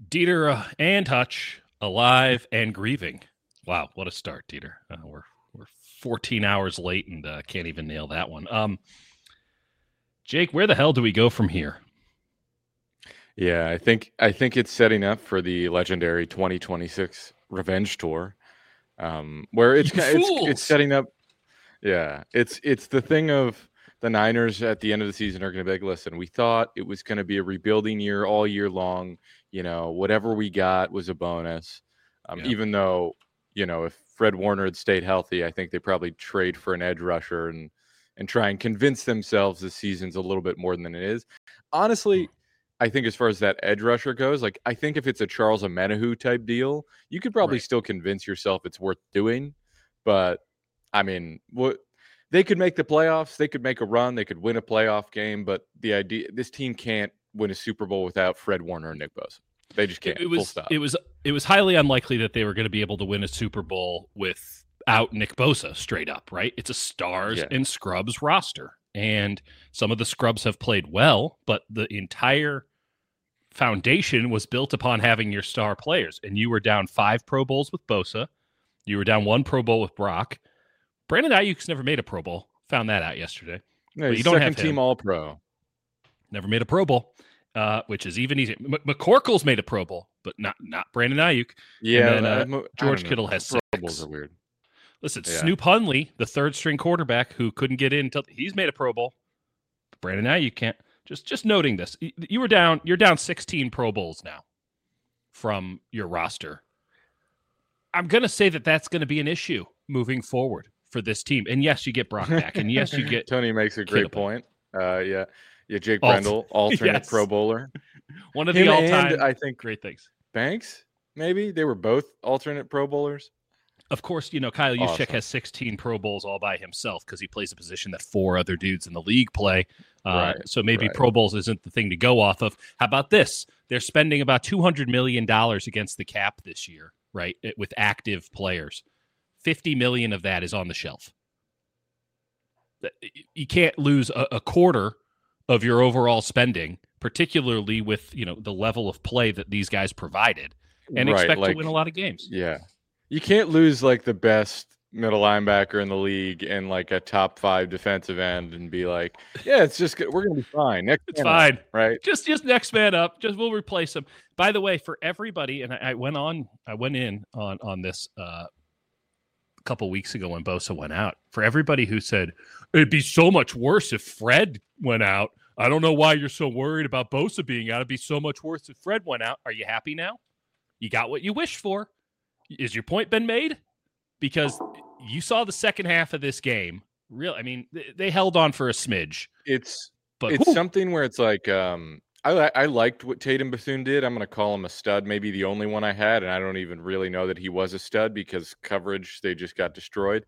Dieter and Hutch, alive and grieving. Wow, what a start, Dieter. We're 14 hours late and can't even nail that one. Jake, where the hell do we go from here? Yeah, I think it's setting up for the legendary 2026 Revenge Tour, where it's setting up. Yeah, it's the thing of the Niners at the end of the season are going to be like, listen, we thought it was going to be a rebuilding year all year long. You know, whatever we got was a bonus. Even though, if Fred Warner had stayed healthy, I think they probably trade for an edge rusher and try and convince themselves the season's a little bit more than it is. Honestly, I think as far as that edge rusher goes, like I think if it's a Charles Omenihu type deal, you could probably still convince yourself it's worth doing. But I mean, they could make the playoffs, they could make a run, they could win a playoff game, but the idea this team can't win a Super Bowl without Fred Warner and Nick Bosa. They just can't. Full stop. It was highly unlikely that they were going to be able to win a Super Bowl without Nick Bosa, straight up, right? It's a stars and scrubs roster. And some of the scrubs have played well, but the entire foundation was built upon having your star players. And you were down 5 Pro Bowls with Bosa. You were down 1 Pro Bowl with Brock. Brandon Ayuk's never made a Pro Bowl. Found that out yesterday. No, you don't second have team All-Pro. Never made a Pro Bowl, which is even easier. McCorkle's made a Pro Bowl, but not Brandon Ayuk. Yeah, and then, George Kittle has 6. Pro Bowls are weird. Listen, Snoop Hundley, the third-string quarterback who couldn't get in until he's made a Pro Bowl. But Brandon Ayuk can't. Just noting this, you're down 16 Pro Bowls now from your roster. I'm going to say that that's going to be an issue moving forward for this team. And yes, you get Brock back. And yes, you get Tony makes a great point. Jake Brendel, alternate Pro Bowler. One of the all-time, I think, great things. Banks, maybe? They were both alternate Pro Bowlers. Of course, Kyle Juszczyk has 16 Pro Bowls all by himself because he plays a position that 4 other dudes in the league play. So maybe Pro Bowls isn't the thing to go off of. How about this? They're spending about $200 million against the cap this year, right, with active players. 50 million of that is on the shelf. You can't lose a quarter of your overall spending, particularly with the level of play that these guys provided, and expect to win a lot of games. Yeah. You can't lose like the best middle linebacker in the league and like a top 5 defensive end and be like, yeah, it's just good. We're going to be fine. It's fine. Up, right. Just next man up. We'll replace him. By the way, for everybody, and I went in on this a couple weeks ago when Bosa went out. For everybody who said it'd be so much worse if Fred went out. I don't know why you're so worried about Bosa being out. It'd be so much worse if Fred went out. Are you happy now? You got what you wished for. Is your point been made? Because you saw the second half of this game. They held on for a smidge. It's something where it's like I liked what Tatum Bethune did. I'm going to call him a stud, maybe the only one I had, and I don't even really know that he was a stud because coverage, they just got destroyed.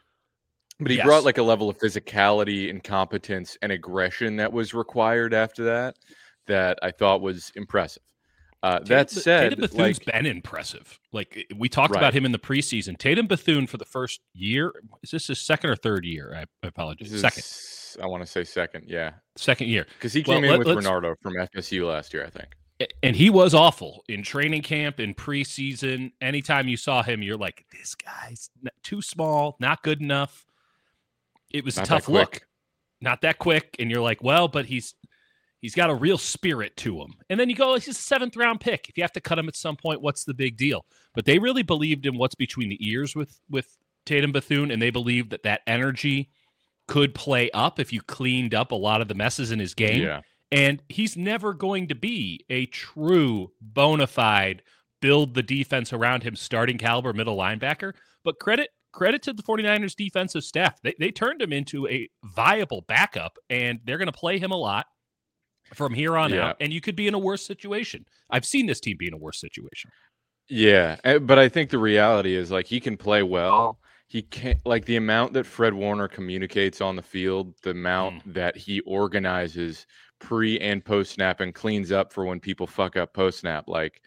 But he brought like a level of physicality and competence and aggression that was required after that I thought was impressive. That said, Tatum Bethune's been impressive. Like we talked about him in the preseason. Tatum Bethune for the first year. Is this his second or third year? I apologize. Second. I want to say second. Yeah, second year because he came in with Bernardo from FSU last year, I think. And he was awful in training camp, in preseason. Anytime you saw him, you're like, this guy's too small, not good enough. It was a tough look. Not that quick, and you're like, well, but he's got a real spirit to him. And then you go, he's a 7th-round pick. If you have to cut him at some point, what's the big deal? But they really believed in what's between the ears with Tatum Bethune, and they believed that energy could play up if you cleaned up a lot of the messes in his game. Yeah. And he's never going to be a true, bona fide, build the defense around him, starting caliber middle linebacker. But credit to the 49ers defensive staff. They turned him into a viable backup, and they're going to play him a lot from here on out, and you could be in a worse situation. I've seen this team be in a worse situation. Yeah, but I think the reality is, like, he can play well. He can't, like, the amount that Fred Warner communicates on the field, the amount that he organizes pre and post snap and cleans up for when people fuck up post snap. Like,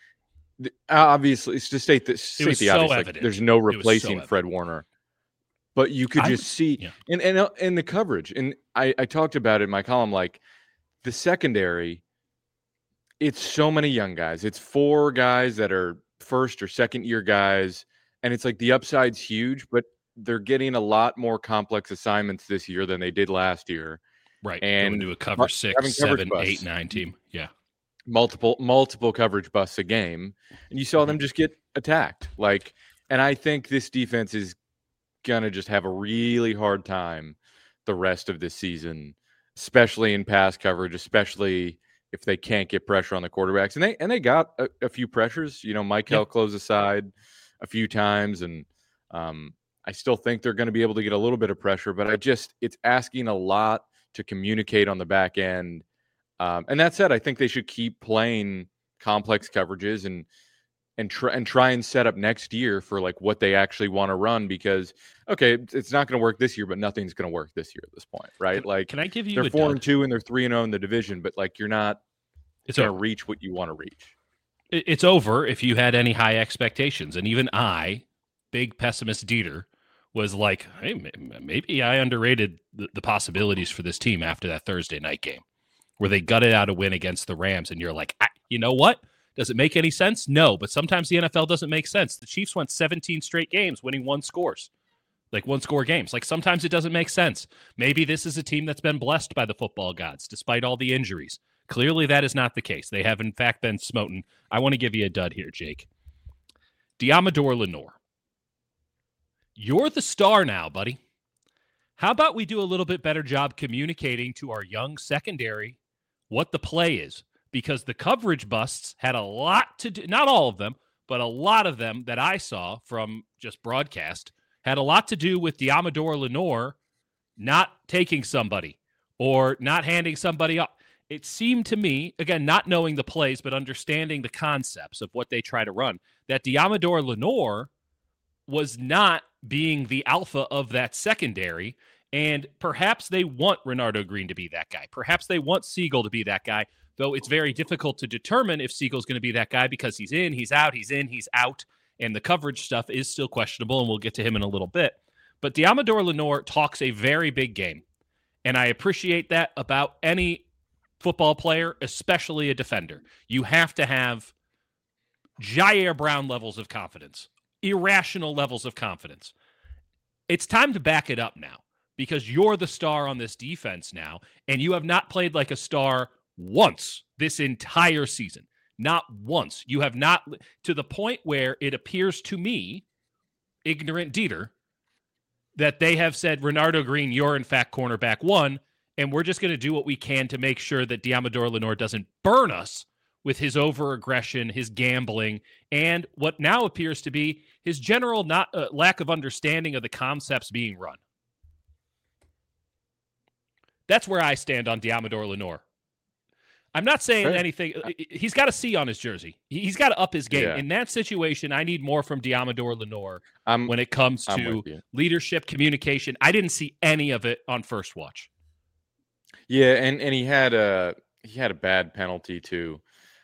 obviously, it's to state the obvious. Like, there's no replacing Fred Warner. But you could just see, and the coverage. And I talked about it in my column, like, the secondary, it's so many young guys. It's 4 guys that are first or second year guys, and it's like the upside's huge, but they're getting a lot more complex assignments this year than they did last year. Right. And going to a cover 6, 7, 8, 9 team. Yeah. Multiple coverage busts a game, and you saw them just get attacked. Like, and I think this defense is gonna just have a really hard time the rest of this season, especially in pass coverage, especially if they can't get pressure on the quarterbacks. And they got a few pressures. You know, Michael closed aside a few times, and I still think they're going to be able to get a little bit of pressure. But it's asking a lot to communicate on the back end. And that said, I think they should keep playing complex coverages and try and set up next year for like what they actually want to run, because okay, it's not going to work this year, but nothing's going to work this year at this point, right? Like, can I give you? They're 4-2 and they're 3-0 in the division, but like you're not going to reach what you want to reach. It's over if you had any high expectations, and even I, big pessimist Dieter, was like, hey, maybe I underrated the possibilities for this team after that Thursday night game where they gutted out a win against the Rams, and you're like, you know what? Does it make any sense? No, but sometimes the NFL doesn't make sense. The Chiefs went 17 straight games winning one-score games. Like, sometimes it doesn't make sense. Maybe this is a team that's been blessed by the football gods despite all the injuries. Clearly that is not the case. They have, in fact, been smoten. I want to give you a dud here, Jake. Deommodore Lenoir. You're the star now, buddy. How about we do a little bit better job communicating to our young secondary what the play is? Because the coverage busts had a lot to do, not all of them, but a lot of them that I saw from just broadcast had a lot to do with Deommodore Lenoir not taking somebody or not handing somebody up. It seemed to me, again, not knowing the plays, but understanding the concepts of what they try to run, that Deommodore Lenoir was not being the alpha of that secondary, and perhaps they want Renardo Green to be that guy. Perhaps they want Siegel to be that guy, though it's very difficult to determine if Siegel's going to be that guy because he's in, he's out, he's in, he's out, and the coverage stuff is still questionable, and we'll get to him in a little bit. But Deommodore Lenoir talks a very big game, and I appreciate that about any football player, especially a defender. You have to have Jair Brown levels of confidence, irrational levels of confidence. It's time to back it up now because you're the star on this defense now, and you have not played like a star once this entire season. Not once. You have not, to the point where it appears to me, ignorant Dieter, that they have said, Renardo Green, you're in fact cornerback 1, and we're just going to do what we can to make sure that Deommodore Lenoir doesn't burn us with his over-aggression, his gambling, and what now appears to be his general lack of understanding of the concepts being run. That's where I stand on Deommodore Lenoir. I'm not saying anything. He's got a C on his jersey. He's got to up his game. Yeah. In that situation, I need more from Deommodore Lenoir when it comes to leadership, communication. I didn't see any of it on first watch. Yeah, and he had a bad penalty too.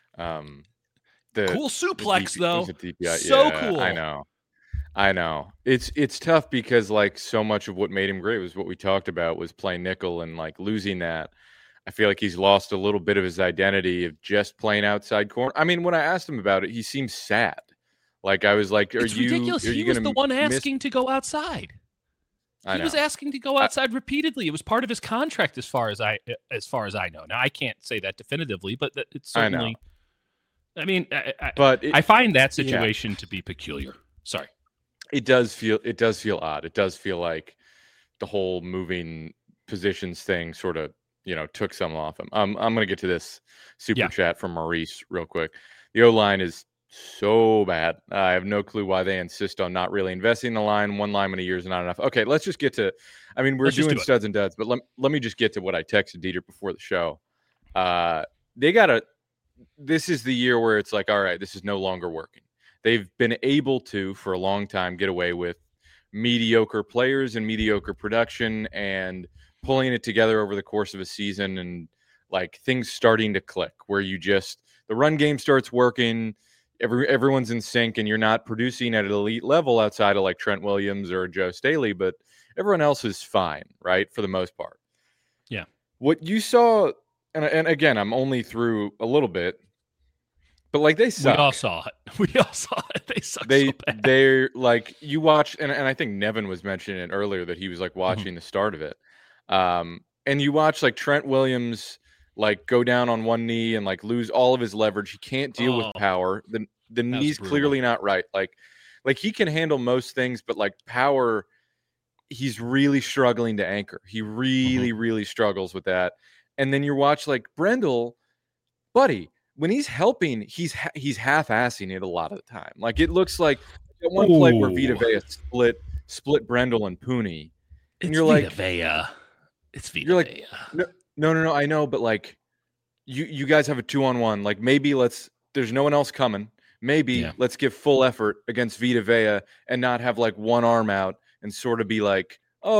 Cool suplex though. So yeah, cool. I know. It's tough because like so much of what made him great was what we talked about was playing nickel, and like losing that. I feel like he's lost a little bit of his identity of just playing outside corner. I mean, when I asked him about it, he seemed sad. Like I was like, it's ridiculous. He was the one asking to go outside. He was asking to go outside repeatedly. It was part of his contract, as far as I know. Now I can't say that definitively, but it's certainly. I mean, I find that situation to be peculiar. Sorry. It does feel odd. It does feel like the whole moving positions thing sort of, took some off him. I'm going to get to this super chat from Maurice real quick. The O-line is so bad. I have no clue why they insist on not really investing in the line. One lineman a year is not enough. Okay, let's just get to, we're doing studs and duds, but let me just get to what I texted Dieter before the show. This is the year where it's like, all right, this is no longer working. They've been able to, for a long time, get away with mediocre players and mediocre production and pulling it together over the course of a season, and like things starting to click where the run game starts working, everyone's in sync, and you're not producing at an elite level outside of like Trent Williams or Joe Staley, but everyone else is fine, right? For the most part. Yeah. What you saw, and again, I'm only through a little bit, But like they suck. We all saw it. They suck so bad. They're like, you watch, and I think Nevin was mentioning it earlier that he was like watching the start of it. And you watch like Trent Williams like go down on one knee and like lose all of his leverage. He can't deal with power. The knee's clearly not right. Like he can handle most things, but like power, he's really struggling to anchor. He really, really struggles with that. And then you watch like Brendel, buddy, when he's helping, he's half-assing it a lot of the time. Like it looks like at one play where Vita Vea split Brendel and Pooney. And you're like, Vea. It's Vita you're like, Vea. No, I know, but like you guys have a 2-on-1. Like maybe there's no one else coming. Maybe let's give full effort against Vita Vea and not have like one arm out and sort of be like,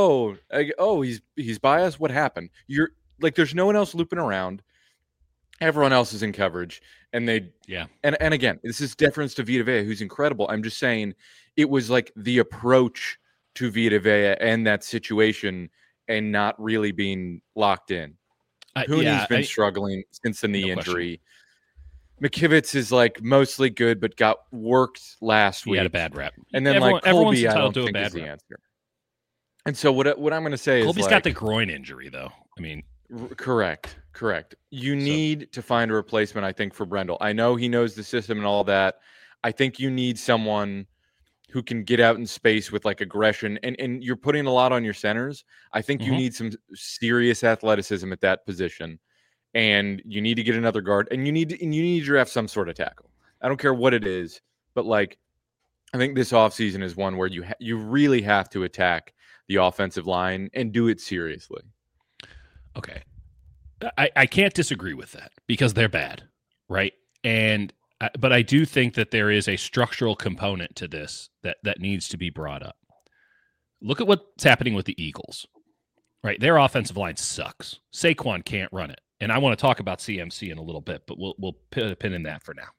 he's biased. What happened? You're like, there's no one else looping around. Everyone else is in coverage, and and again, this is deference to Vita Vea, who's incredible. I'm just saying, it was like the approach to Vita Vea and that situation, and not really being locked in. Pooney's been struggling since the knee injury. McKivitz is like mostly good, but got worked last week. He had a bad rep, and then like Colby, I don't think is the answer. And so what I'm going to say Colby's is got the groin injury, though. I mean. Correct. You need to find a replacement, I think, for Brendel. I know he knows the system and all that. I think you need someone who can get out in space with like aggression, and you're putting a lot on your centers. I think you need some serious athleticism at that position, and you need to get another guard, and you need to draft some sort of tackle. I don't care what it is, but like I think this offseason is one where you really have to attack the offensive line and do it seriously. Okay. I can't disagree with that because they're bad, right? But I do think that there is a structural component to this that needs to be brought up. Look at what's happening with the Eagles, right? Their offensive line sucks. Saquon can't run it. And I want to talk about CMC in a little bit, but we'll put a pin in that for now.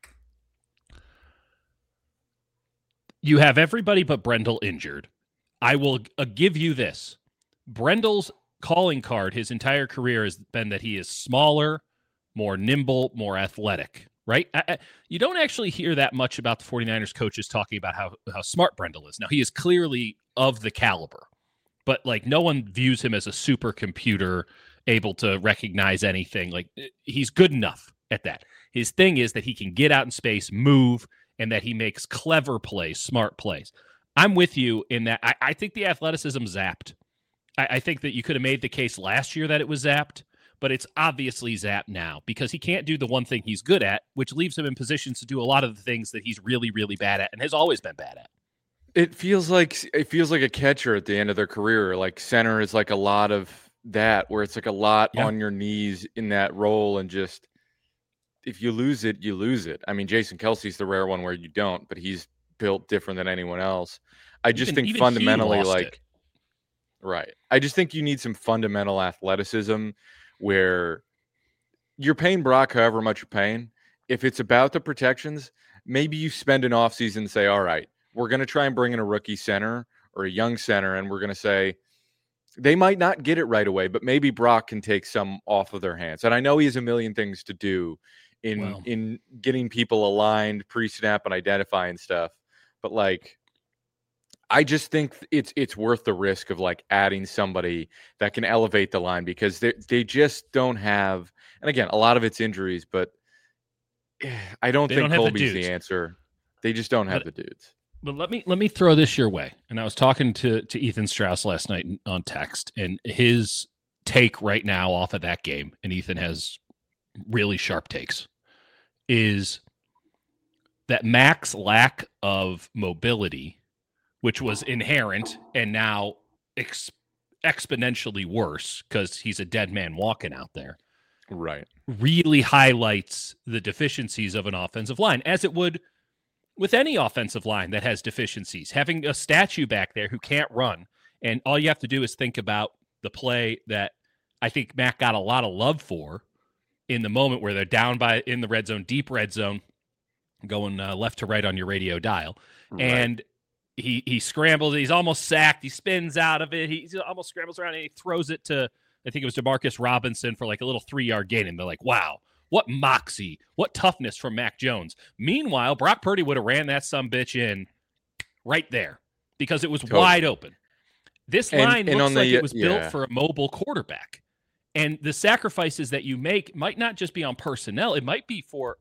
You have everybody but Brendel injured. I will give you this. Brendel's calling card his entire career has been that he is smaller, more nimble, more athletic, right? You don't actually hear that much about the 49ers coaches talking about how smart Brendel is. Now, he is clearly of the caliber, but like no one views him as a supercomputer able to recognize anything. Like he's good enough at that. His thing is that he can get out in space, move, and that he makes clever plays, smart plays. I'm with you in that. I think the athleticism zapped. I think that you could have made the case last year that it was zapped, but it's obviously zapped now because he can't do the one thing he's good at, which leaves him in positions to do a lot of the things that he's really, really bad at and has always been bad at. It feels like a catcher at the end of their career. Like center is like a lot of that, where it's like a lot on your knees in that role, and just if you lose it, you lose it. I mean, Jason Kelce's the rare one where you don't, but he's built different than anyone else. I just think fundamentally, like. Right. I just think you need some fundamental athleticism where you're paying Brock however much you're paying. If it's about the protections, maybe you spend an offseason and say, all right, we're going to try and bring in a rookie center or a young center, and we're going to say they might not get it right away, but maybe Brock can take some off of their hands. And I know he has a million things to do in getting people aligned pre-snap and identifying stuff, but like I just think it's worth the risk of like adding somebody that can elevate the line, because they just don't have, and again, a lot of it's injuries, but I don't think Colby's the answer. They just don't have the dudes. But let me throw this your way. And I was talking to Ethan Strauss last night on text, and his take right now off of that game, and Ethan has really sharp takes, is that Mac's lack of mobility, which was inherent and now exponentially worse because he's a dead man walking out there, right, really highlights the deficiencies of an offensive line, as it would with any offensive line that has deficiencies. Having a statue back there who can't run, and all you have to do is think about the play that I think Mac got a lot of love for in the moment where they're down in the red zone, deep red zone, going left to right on your radio dial, and he scrambles. He's almost sacked. He spins out of it. He almost scrambles around, and he throws it to, I think it was DeMarcus Robinson for like a little 3-yard gain. And they're like, wow, what moxie, what toughness from Mac Jones. Meanwhile, Brock Purdy would have ran that sumbitch in right there because it was wide open. This line looks like it was built for a mobile quarterback. And the sacrifices that you make might not just be on personnel. It might be for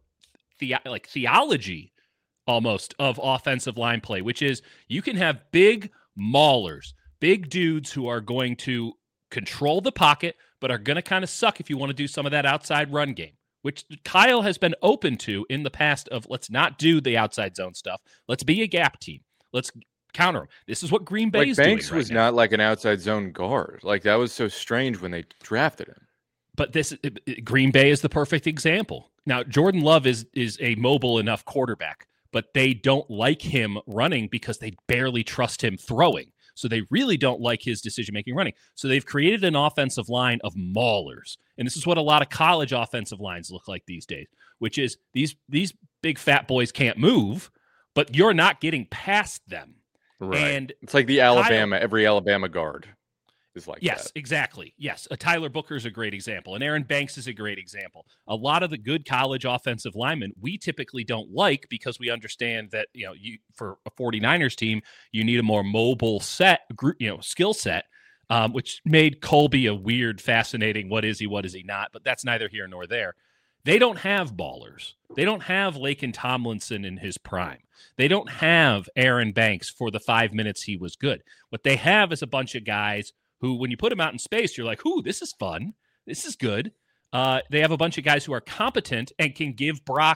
theology almost of offensive line play, which is you can have big maulers, big dudes who are going to control the pocket, but are going to kind of suck if you want to do some of that outside run game, which Kyle has been open to in the past of let's not do the outside zone stuff. Let's be a gap team. Let's counter them. This is what Green Bay is doing. Banks was not like an outside zone guard. Like that was so strange when they drafted him. But Green Bay is the perfect example. Now, Jordan Love is a mobile enough quarterback, but they don't like him running because they barely trust him throwing. So they really don't like his decision-making running. So they've created an offensive line of maulers. And this is what a lot of college offensive lines look like these days, which is these big fat boys can't move, but you're not getting past them. Right. And it's like every Alabama guard is like yes, that. Exactly. Yes. A Tyler Booker is a great example. And Aaron Banks is a great example. A lot of the good college offensive linemen we typically don't like because we understand that, for a 49ers team, you need a more mobile skill set, which made Colby a weird, fascinating, what is he not? But that's neither here nor there. They don't have ballers. They don't have Laken Tomlinson in his prime. They don't have Aaron Banks for the 5 minutes he was good. What they have is a bunch of guys who, when you put them out in space, you're like, ooh, this is fun. This is good. They have a bunch of guys who are competent and can give Brock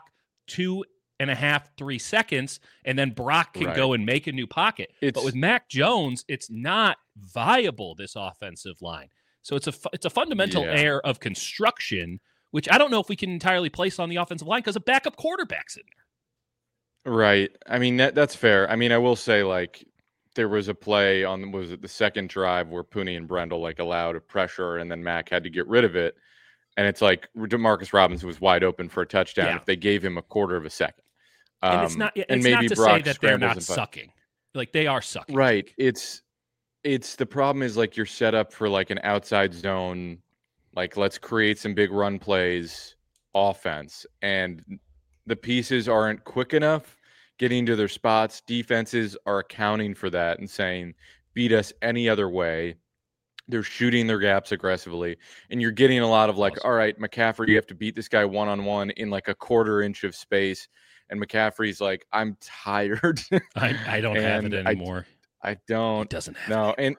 2.5, 3 seconds, and then Brock can go and make a new pocket. But with Mac Jones, it's not viable, this offensive line. So it's a fundamental error of construction, which I don't know if we can entirely place on the offensive line because a backup quarterback's in there. Right. I mean, that's fair. I mean, I will say, like, there was a play on, was it the second drive where Pooney and Brendel allowed a pressure and then Mac had to get rid of it. And it's like DeMarcus Robinson was wide open for a touchdown if they gave him a quarter of a second. And it's not to say that they're not sucking. Like they are sucking. Right. It's the problem is like you're set up for like an outside zone, like let's create some big run plays offense. And the pieces aren't quick enough getting to their spots. Defenses are accounting for that and saying, beat us any other way. They're shooting their gaps aggressively. And you're getting a lot of like, all right, McCaffrey, you have to beat this guy one-on-one in like a quarter inch of space. And McCaffrey's like, I'm tired. I don't have it anymore. I don't. It doesn't have No, and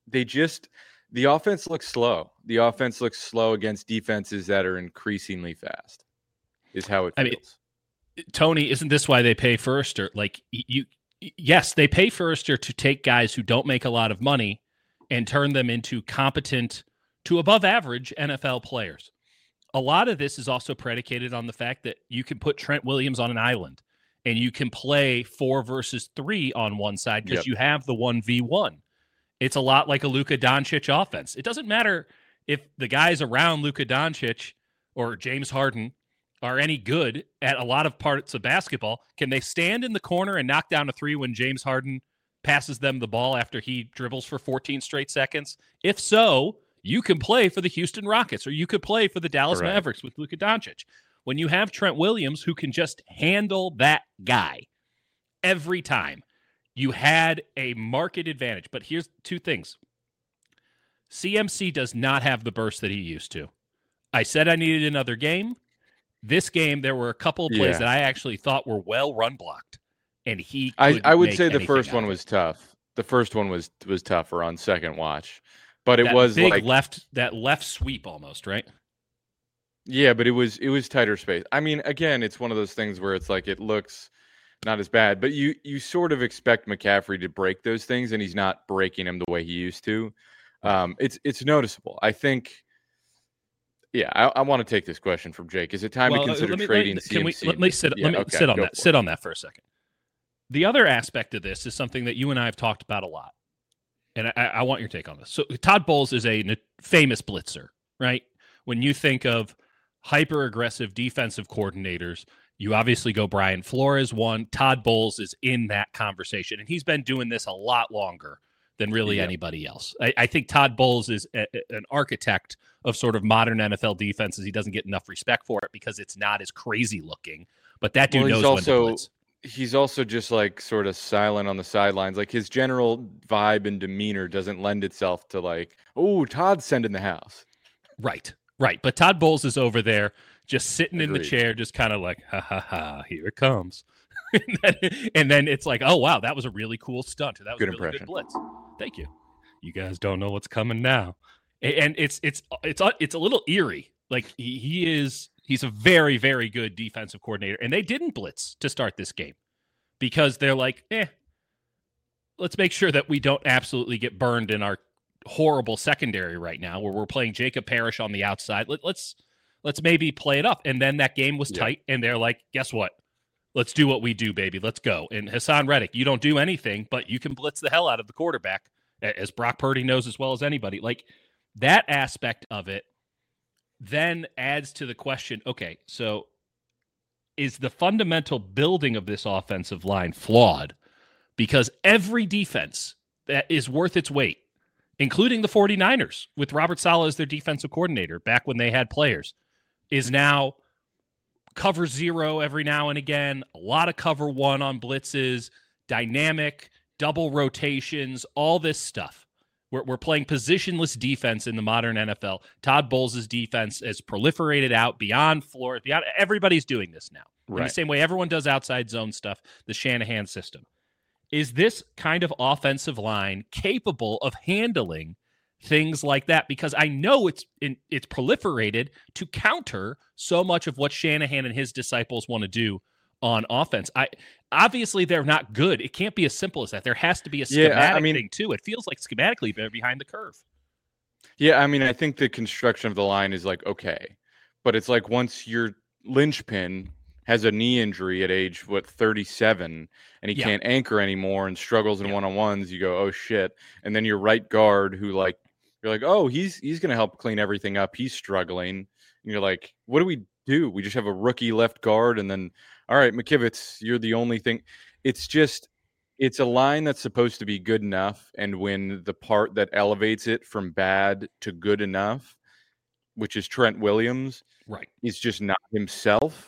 the offense looks slow. The offense looks slow against defenses that are increasingly fast is how it feels. I mean, Tony, isn't this why they pay Forrester? Like yes, they pay Forrester to take guys who don't make a lot of money and turn them into competent to above average NFL players. A lot of this is also predicated on the fact that you can put Trent Williams on an island and you can play 4 versus 3 on one side because you have the 1v1. It's a lot like a Luka Doncic offense. It doesn't matter if the guys around Luka Doncic or James Harden are any good at a lot of parts of basketball. Can they stand in the corner and knock down a 3 when James Harden passes them the ball after he dribbles for 14 straight seconds? If so, you can play for the Houston Rockets or you could play for the Dallas Mavericks with Luka Doncic. When you have Trent Williams who can just handle that guy every time, you had a market advantage. But here's 2 things. CMC does not have the burst that he used to. I said I needed another game. This game, there were a couple of plays that I actually thought were well run blocked, and I would say the first one was tough. The first one was tougher on second watch, but it was big like left sweep almost, right? Yeah, but it was tighter space. I mean, again, it's one of those things where it's like it looks not as bad, but you sort of expect McCaffrey to break those things, and he's not breaking them the way he used to. It's noticeable. I think. Yeah, I want to take this question from Jake. Is it time to consider trading CMC? Let me sit on that for a second. The other aspect of this is something that you and I have talked about a lot, and I want your take on this. So Todd Bowles is a famous blitzer, right? When you think of hyper-aggressive defensive coordinators, you obviously go Brian Flores one. Todd Bowles is in that conversation, and he's been doing this a lot longer than really anybody else. I think Todd Bowles is an architect of sort of modern NFL defenses. He doesn't get enough respect for it because it's not as crazy looking. But that dude knows when to blitz. He's also just like sort of silent on the sidelines. Like his general vibe and demeanor doesn't lend itself to like, oh, Todd's sending the house. Right. But Todd Bowles is over there just sitting in the chair, just kind of like, ha, ha, ha, here it comes. and then it's like, oh, wow, that was a really cool stunt. That was a really good blitz. Thank you. You guys don't know what's coming now. And it's a little eerie. Like he's a very, very good defensive coordinator. And they didn't blitz to start this game because they're like, let's make sure that we don't absolutely get burned in our horrible secondary right now where we're playing Jacob Parrish on the outside. Let's maybe play it up. And then that game was tight. And they're like, guess what? Let's do what we do, baby. Let's go. And Hassan Reddick, you don't do anything, but you can blitz the hell out of the quarterback, as Brock Purdy knows as well as anybody. Like that aspect of it then adds to the question, okay, so is the fundamental building of this offensive line flawed? Because every defense that is worth its weight, including the 49ers with Robert Saleh as their defensive coordinator back when they had players, is now cover zero every now and again, a lot of cover one on blitzes, dynamic, double rotations, all this stuff. We're playing positionless defense in the modern NFL. Todd Bowles' defense has proliferated out beyond Florida. Everybody's doing this now. Right. In the same way everyone does outside zone stuff, the Shanahan system. Is this kind of offensive line capable of handling things like that? Because I know it's proliferated to counter so much of what Shanahan and his disciples want to do on offense. Obviously they're not good. It can't be as simple as that. There has to be a schematic thing too. It feels like schematically they're behind the curve. Yeah, I mean, I think the construction of the line is like okay, but it's like once your linchpin has a knee injury at age 37 and he can't anchor anymore and struggles in one-on-ones, you go, oh shit. And then your right guard who like you're like, oh, he's going to help clean everything up. He's struggling. And you're like, what do? We just have a rookie left guard. And then, all right, McKivitz, you're the only thing. It's a line that's supposed to be good enough. And when the part that elevates it from bad to good enough, which is Trent Williams, right, is just not himself.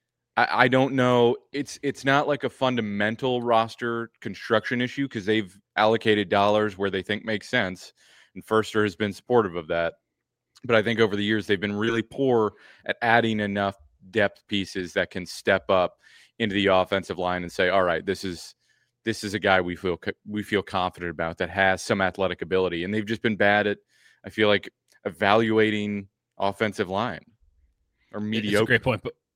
I don't know. It's not like a fundamental roster construction issue because they've allocated dollars where they think makes sense. And Firster has been supportive of that. But I think over the years, they've been really poor at adding enough depth pieces that can step up into the offensive line and say, all right, this is a guy we feel confident about that has some athletic ability. And they've just been bad at, I feel like, evaluating offensive line or mediocre. It's a great point, but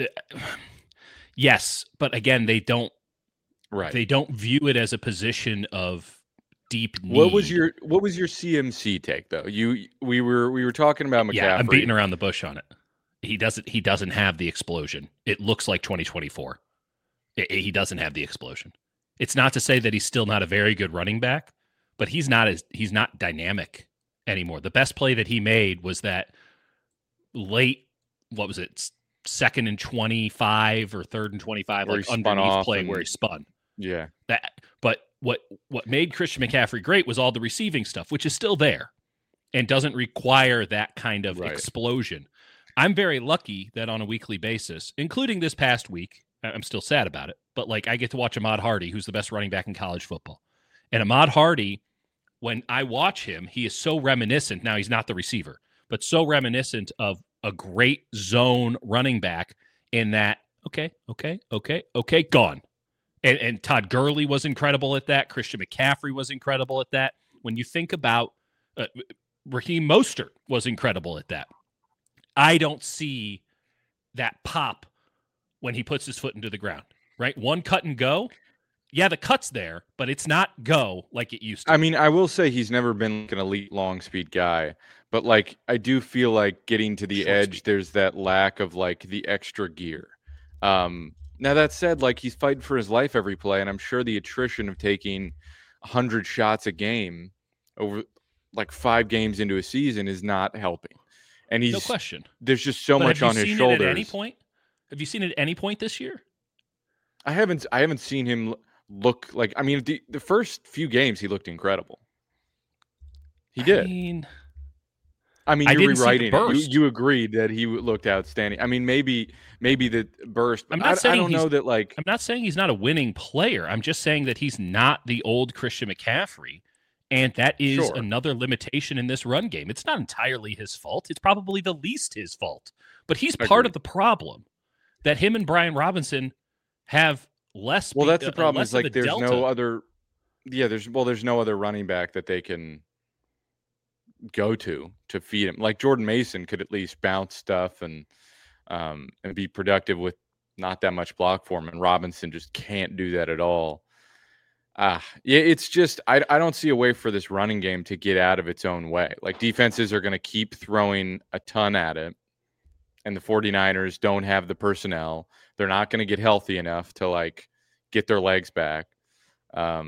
yes, but again, they don't view it as a position of deep need. What was your CMC take though? We were talking about McCaffrey. Yeah, I'm beating around the bush on it. He doesn't have the explosion. It looks like 2024. He doesn't have the explosion. It's not to say that he's still not a very good running back, but he's not dynamic anymore. The best play that he made was that late, what was it, 2nd and 25 or 3rd and 25, like underneath play where he spun. Yeah. But what made Christian McCaffrey great was all the receiving stuff, which is still there and doesn't require that kind of explosion. I'm very lucky that on a weekly basis, including this past week, I'm still sad about it, but like I get to watch Ahmad Hardy, who's the best running back in college football. And Ahmad Hardy, when I watch him, he is so reminiscent. Now he's not the receiver, but so reminiscent of a great zone running back in that, okay, gone. And Todd Gurley was incredible at that. Christian McCaffrey was incredible at that. When you think about Raheem Mostert was incredible at that. I don't see that pop when he puts his foot into the ground, right? One cut and go. Yeah, the cut's there, but it's not go like it used to. I mean, I will say he's never been like an elite long speed guy, but like I do feel like getting to the edge, there's that lack of like the extra gear. Now that said, like he's fighting for his life every play, and I'm sure the attrition of taking 100 shots a game over like 5 games into a season is not helping. And he's no question. There's just so much on his shoulders. At any point? Have you seen it at any point this year? I haven't seen him look like. I mean, the first few games he looked incredible. He did. I mean, you're rewriting it. You agreed that he looked outstanding. I mean, maybe the burst. I'm not saying I don't know that. Like, I'm not saying he's not a winning player. I'm just saying that he's not the old Christian McCaffrey, and that is another limitation in this run game. It's not entirely his fault. It's probably the least his fault, but he's part of the problem. That him and Brian Robinson have less. Well, that's the problem. Is like there's no other. Yeah, there's no other running back that they can go to feed him. Like Jordan Mason could at least bounce stuff and be productive with not that much block for him, and Robinson just can't do that at all. Yeah, it's just I don't see a way for this running game to get out of its own way. Like defenses are going to keep throwing a ton at it, and the 49ers don't have the personnel. They're not going to get healthy enough to like get their legs back. Yeah,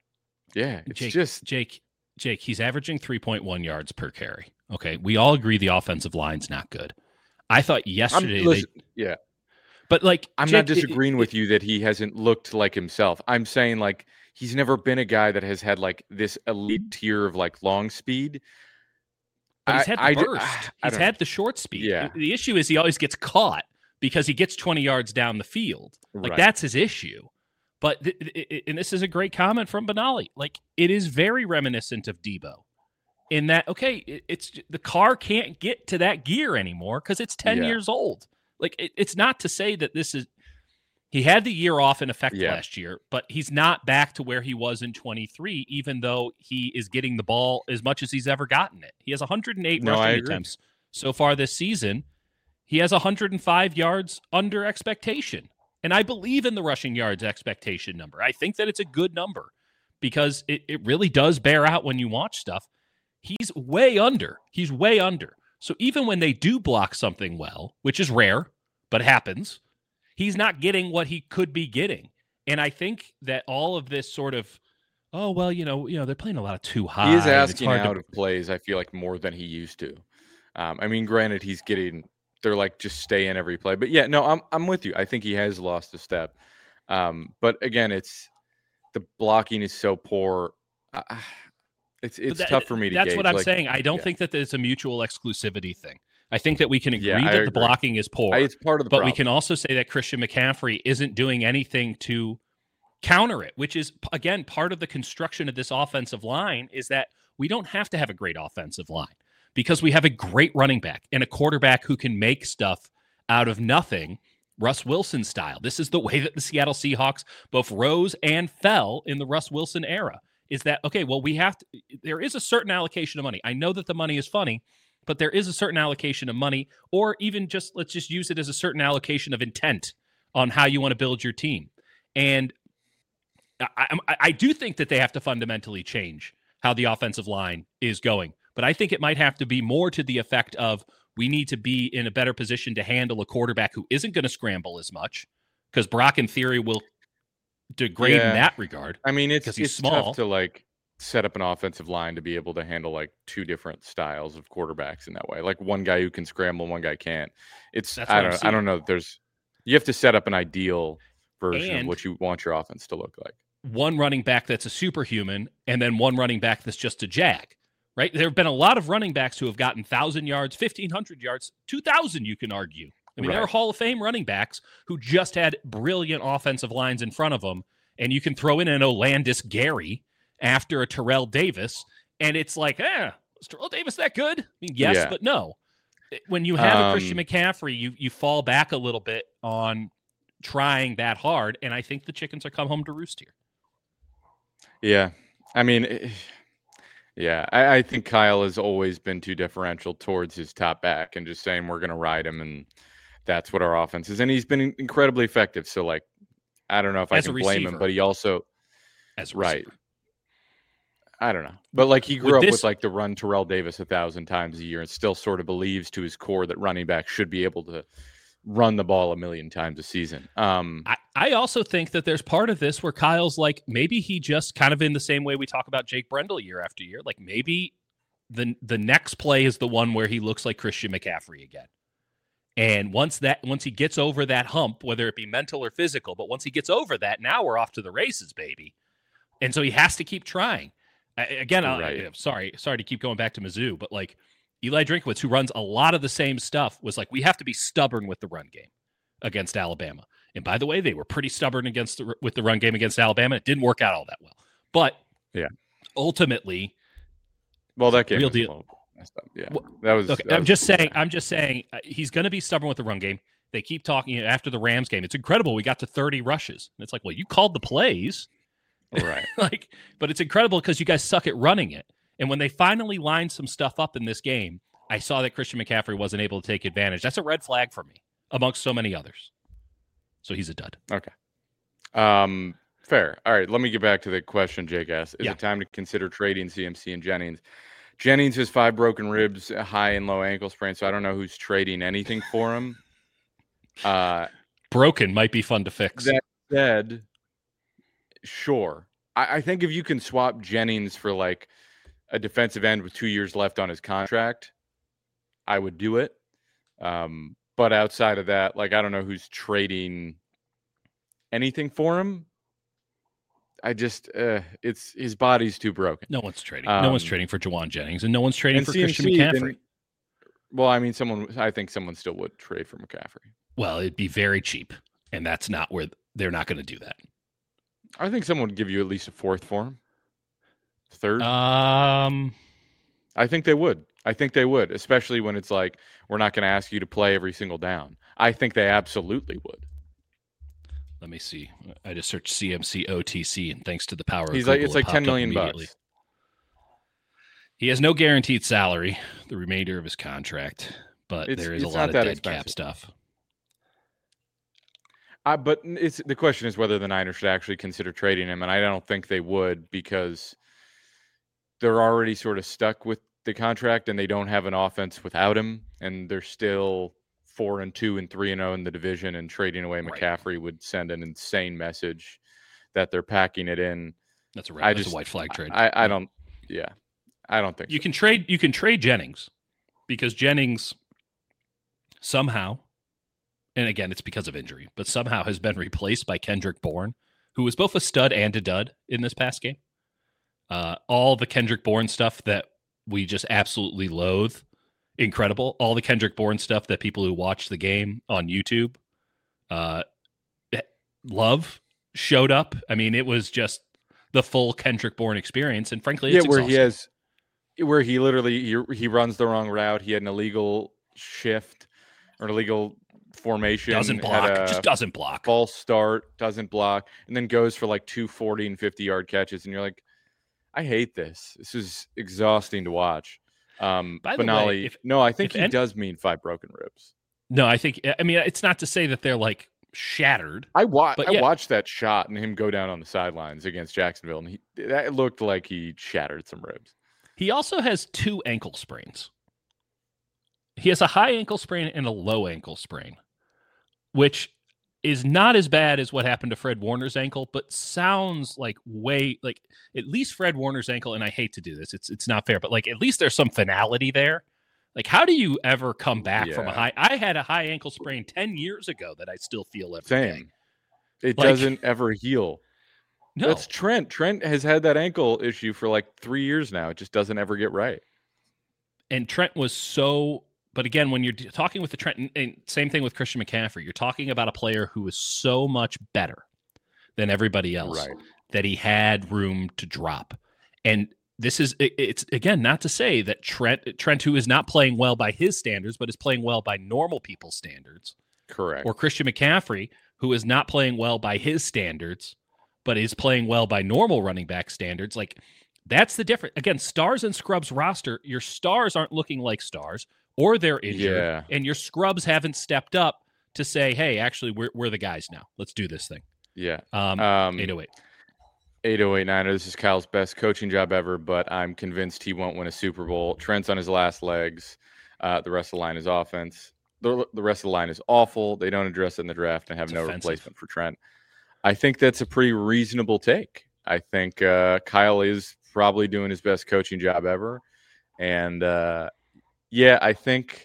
it's Jake, he's averaging 3.1 yards per carry. Okay, we all agree the offensive line's not good. I thought yesterday but like I'm not disagreeing with you that he hasn't looked like himself. I'm saying like he's never been a guy that has had like this elite tier of like long speed. But he's had the burst. He's had the short speed. Yeah. The issue is he always gets caught because he gets 20 yards down the field. Like that's his issue. But and this is a great comment from Benali. Like it is very reminiscent of Debo in that, okay, it's the car can't get to that gear anymore because it's 10 years old. Like it's not to say that this is he had the year off in effect last year, but he's not back to where he was in 23, even though he is getting the ball as much as he's ever gotten it. He has 108 rushing attempts so far this season. He has 105 yards under expectation. And I believe in the rushing yards expectation number. I think that it's a good number because it really does bear out when you watch stuff. He's way under. So even when they do block something well, which is rare, but happens, he's not getting what he could be getting. And I think that all of this sort of, they're playing a lot of too high. He is asking out of plays, I feel like, more than he used to. I mean, granted, he's getting... They're like, just stay in every play. But yeah, no, I'm with you. I think he has lost a step. But again, it's the blocking is so poor. It's tough for me to gauge. That's what I'm saying. I don't think that there's a mutual exclusivity thing. I think that we can agree that the blocking is poor. It's part of the problem. But we can also say that Christian McCaffrey isn't doing anything to counter it, which is, again, part of the construction of this offensive line is that we don't have to have a great offensive line. Because we have a great running back and a quarterback who can make stuff out of nothing, Russ Wilson style. This is the way that the Seattle Seahawks both rose and fell in the Russ Wilson era. Is that, okay, well, there is a certain allocation of money. I know that the money is funny, but there is a certain allocation of money, or even let's just use it as a certain allocation of intent on how you want to build your team. And I do think that they have to fundamentally change how the offensive line is going. But I think it might have to be more to the effect of we need to be in a better position to handle a quarterback who isn't going to scramble as much because Brock, in theory, will degrade in that regard. I mean, it's small. Tough to like set up an offensive line to be able to handle like two different styles of quarterbacks in that way. Like one guy who can scramble, one guy can't. I don't know. You have to set up an ideal version of what you want your offense to look like. One running back that's a superhuman, and then one running back that's just a jag. Right? There have been a lot of running backs who have gotten 1,000 yards, 1,500 yards, 2,000, you can argue. I mean, there are Hall of Fame running backs who just had brilliant offensive lines in front of them, and you can throw in an Olandis Gary after a Terrell Davis, and it's like, is Terrell Davis that good? I mean, yes, but no. When you have a Christian McCaffrey, you fall back a little bit on trying that hard, and I think the chickens are come home to roost here. Yeah. I mean... Yeah, I think Kyle has always been too differential towards his top back and just saying we're going to ride him and that's what our offense is. And he's been incredibly effective. So, like, I don't know if I can blame him, but he also – as right. I don't know. But, like, he grew up with, like, the run Terrell Davis 1,000 times a year and still sort of believes to his core that running back should be able to run the ball 1,000,000 times a season. I also think that there's part of this where Kyle's like, maybe he just kind of in the same way we talk about Jake Brendel year after year, like maybe the next play is the one where he looks like Christian McCaffrey again. And once he gets over that hump, whether it be mental or physical, but once he gets over that, now we're off to the races, baby. And so he has to keep trying. Again, right. Sorry to keep going back to Mizzou, but like Eli Drinkwitz, who runs a lot of the same stuff, was like, we have to be stubborn with the run game against Alabama. And by the way, they were pretty stubborn with the run game against Alabama. It didn't work out all that well. But ultimately, well, that game real deal. Yeah, that was. Okay. I'm just saying, he's going to be stubborn with the run game. They keep talking after the Rams game. It's incredible. We got to 30 rushes. And it's like, well, you called the plays, right? But it's incredible because you guys suck at running it. And when they finally lined some stuff up in this game, I saw that Christian McCaffrey wasn't able to take advantage. That's a red flag for me, amongst so many others. So he's a dud. Okay. Fair. All right. Let me get back to the question Jake asked. Is it time to consider trading CMC and Jennings? Jennings has 5 broken ribs, a high and low ankle sprain, so I don't know who's trading anything for him. Broken might be fun to fix. That said, sure. I think if you can swap Jennings for like a defensive end with 2 years left on his contract, I would do it. But outside of that, like, I don't know who's trading anything for him. I just, it's his body's too broken. No one's trading. No one's trading for Jauan Jennings, and no one's trading for CMC, Christian McCaffrey. Well, I mean, I think someone still would trade for McCaffrey. Well, it'd be very cheap, and that's not where they're not going to do that. I think someone would give you at least a 4th for him. 3rd. I think they would. Especially when it's like, we're not going to ask you to play every single down. I think they absolutely would. Let me see. I just searched CMC OTC, and thanks to the power of Google, like, it's like $10 million bucks. He has no guaranteed salary the remainder of his contract, but there is a lot of dead cap stuff. But the question is whether the Niners should actually consider trading him, and I don't think they would, because they're already sort of stuck with the contract, and they don't have an offense without him, and they're still 4-2 and 3-0 in the division, and trading away McCaffrey would send an insane message that they're packing it in. That's a white flag trade. I don't think you can trade Jennings, because Jennings somehow, and again, it's because of injury, but somehow has been replaced by Kendrick Bourne, who was both a stud and a dud in this past game. All the Kendrick Bourne stuff that we just absolutely loathe, incredible. All the Kendrick Bourne stuff that people who watch the game on YouTube love showed up. I mean, it was just the full Kendrick Bourne experience, and frankly, it's exhausting. Where he literally he runs the wrong route. He had an illegal shift or an illegal formation. Doesn't block. False start, doesn't block, and then goes for like 240 and 50-yard catches, and you're like, I hate this. This is exhausting to watch. Benali, I think he does mean 5 broken ribs. No, I mean, it's not to say that they're like shattered. I watched that shot and him go down on the sidelines against Jacksonville, and that looked like he shattered some ribs. He also has 2 ankle sprains. He has a high ankle sprain and a low ankle sprain, which is not as bad as what happened to Fred Warner's ankle, but sounds like at least Fred Warner's ankle, and I hate to do this, it's not fair, but like at least there's some finality there. Like, how do you ever come back from I had a high ankle sprain 10 years ago that I still feel every day. It doesn't ever heal. No. That's Trent. Trent has had that ankle issue for like 3 years now. It just doesn't ever get right. And Trent was but again, when you're talking with the Trent, and same thing with Christian McCaffrey, you're talking about a player who is so much better than everybody else that he had room to drop. And it's again, not to say that Trent, who is not playing well by his standards, but is playing well by normal people's standards. Correct. Or Christian McCaffrey, who is not playing well by his standards, but is playing well by normal running back standards. Like, that's the difference. Again, stars and scrubs roster, your stars aren't looking like stars, or they're injured, and your scrubs haven't stepped up to say, hey, actually, we're the guys now. Let's do this thing. Yeah. 808. 808 Niner. This is Kyle's best coaching job ever, but I'm convinced he won't win a Super Bowl. Trent's on his last legs. The rest of the line is offense. The rest of the line is awful. They don't address it in the draft and have no replacement for Trent. I think that's a pretty reasonable take. I think Kyle is probably doing his best coaching job ever. And, I think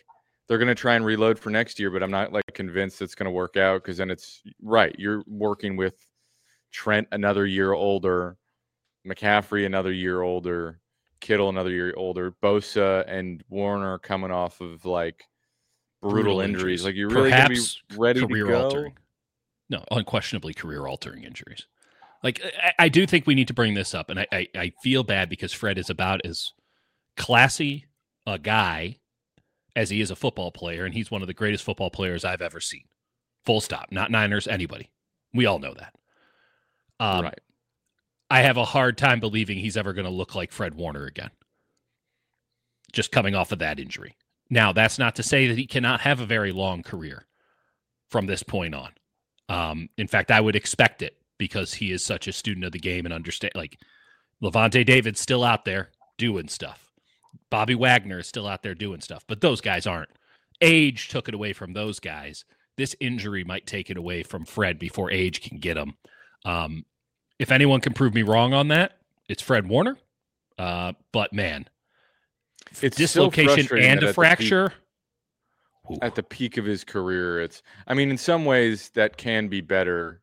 they're going to try and reload for next year, but I'm not like convinced it's going to work out, because then it's right. You're working with Trent another year older, McCaffrey another year older, Kittle another year older, Bosa and Warner coming off of like brutal injuries. Like, you're really going to be ready to go? Altering. No, unquestionably career-altering injuries. Like, I do think we need to bring this up, and I feel bad because Fred is about as classy a guy as he is a football player, and he's one of the greatest football players I've ever seen. Full stop. Not Niners, anybody. We all know that. Right. I have a hard time believing he's ever going to look like Fred Warner again, just coming off of that injury. Now, that's not to say that he cannot have a very long career from this point on. In fact, I would expect it, because he is such a student of the game and understand. Like, Levante David's still out there doing stuff. Bobby Wagner is still out there doing stuff, but those guys aren't. Age took it away from those guys. This injury might take it away from Fred before age can get him. If anyone can prove me wrong on that, it's Fred Warner. But man, it's dislocation so and a fracture. At the peak of his career, in some ways that can be better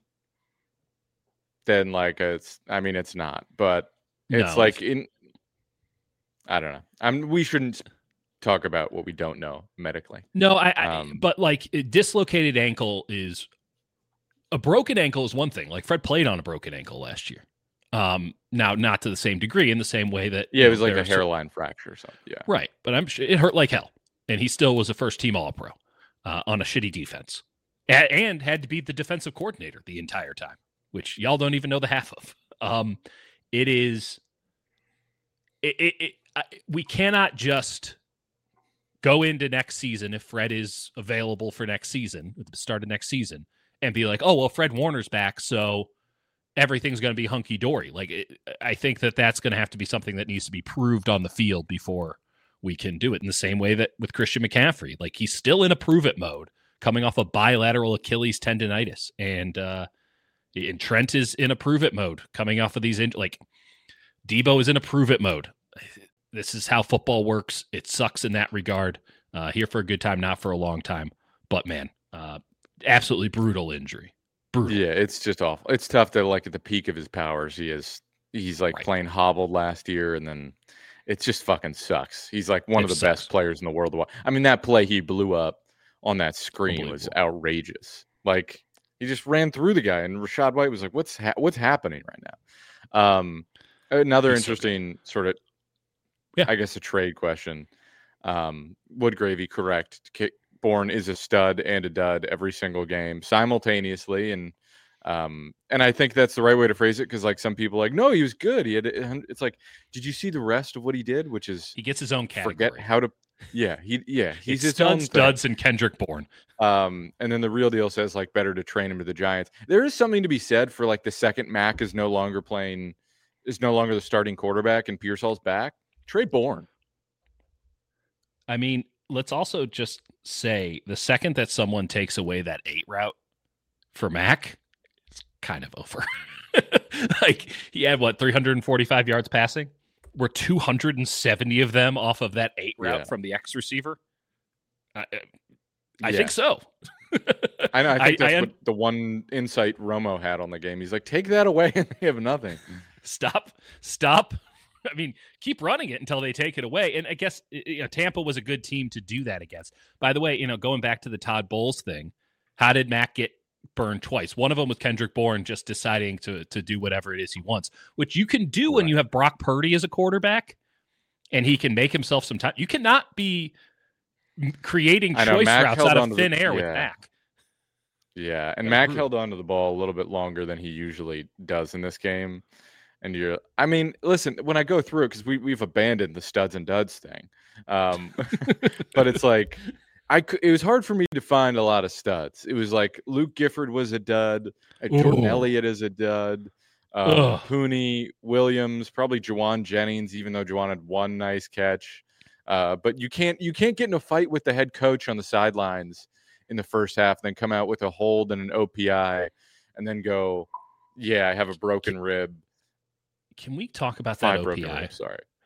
than like it's not, but it's no. Like I don't know. We shouldn't talk about what we don't know medically. No, but like a dislocated ankle is a broken ankle is one thing. Like, Fred played on a broken ankle last year. Now, not to the same degree, in the same way that it was like a hairline fracture or something. Yeah, right. But I'm sure it hurt like hell, and he still was a first-team All-Pro on a shitty defense, and had to be the defensive coordinator the entire time, which y'all don't even know the half of. It is. We cannot just go into next season, if Fred is available for next season, at the start of next season, and be like, oh, well, Fred Warner's back, so everything's going to be hunky-dory. Like, I think that's going to have to be something that needs to be proved on the field before we can do it, in the same way that with Christian McCaffrey. Like, he's still in a prove-it mode, coming off a bilateral Achilles tendonitis, and Trent is in a prove-it mode, coming off of these like, Debo is in a prove-it mode. This is how football works. It sucks in that regard. Here for a good time, not for a long time. But, man, absolutely brutal injury. Brutal. Yeah, it's just awful. It's tough that, like, at the peak of his powers, he's like right. Playing hobbled last year, and then it just fucking sucks. He's like one of the best players in the world. That play he blew up on that screen was outrageous. Like, he just ran through the guy, and Rachaad White was like, what's happening right now? Another interesting sort of, I guess, a trade question. Woodgravy, correct. Bourne is a stud and a dud every single game simultaneously, and I think that's the right way to phrase it, because like some people are like, no, he was good. It's like, did you see the rest of what he did? Which is he gets his own category. Forget how to. He's his own studs and Kendrick Bourne. And then the real deal says like better to train him to the Giants. There is something to be said for like the second Mac is no longer the starting quarterback and Pearsall's back. Trade Bourne. Let's also just say the second that someone takes away that 8 route for Mac, it's kind of over. Like, he had 345 yards passing? Were 270 of them off of that 8 route from the X receiver? I think so. I know. I think that's what the one insight Romo had on the game. He's like, take that away, and they have nothing. Stop. Keep running it until they take it away. And I guess Tampa was a good team to do that against. By the way, going back to the Todd Bowles thing, how did Mac get burned twice? One of them was Kendrick Bourne just deciding to do whatever it is he wants, which you can do when you have Brock Purdy as a quarterback, and he can make himself some time. You cannot be creating choice routes out of thin air with Mac. Yeah, and Mac held on to the ball a little bit longer than he usually does in this game. And listen, when I go through it, because we've abandoned the studs and duds thing, but it's like it was hard for me to find a lot of studs. It was like Luke Gifford was a dud, Jordan Elliott is a dud, Pooney, Williams, probably Juwan Jennings, even though Juwan had one nice catch. But you can't get in a fight with the head coach on the sidelines in the first half, then come out with a hold and an OPI, and then go, I have a broken rib. Can we talk about that OPI? Sorry.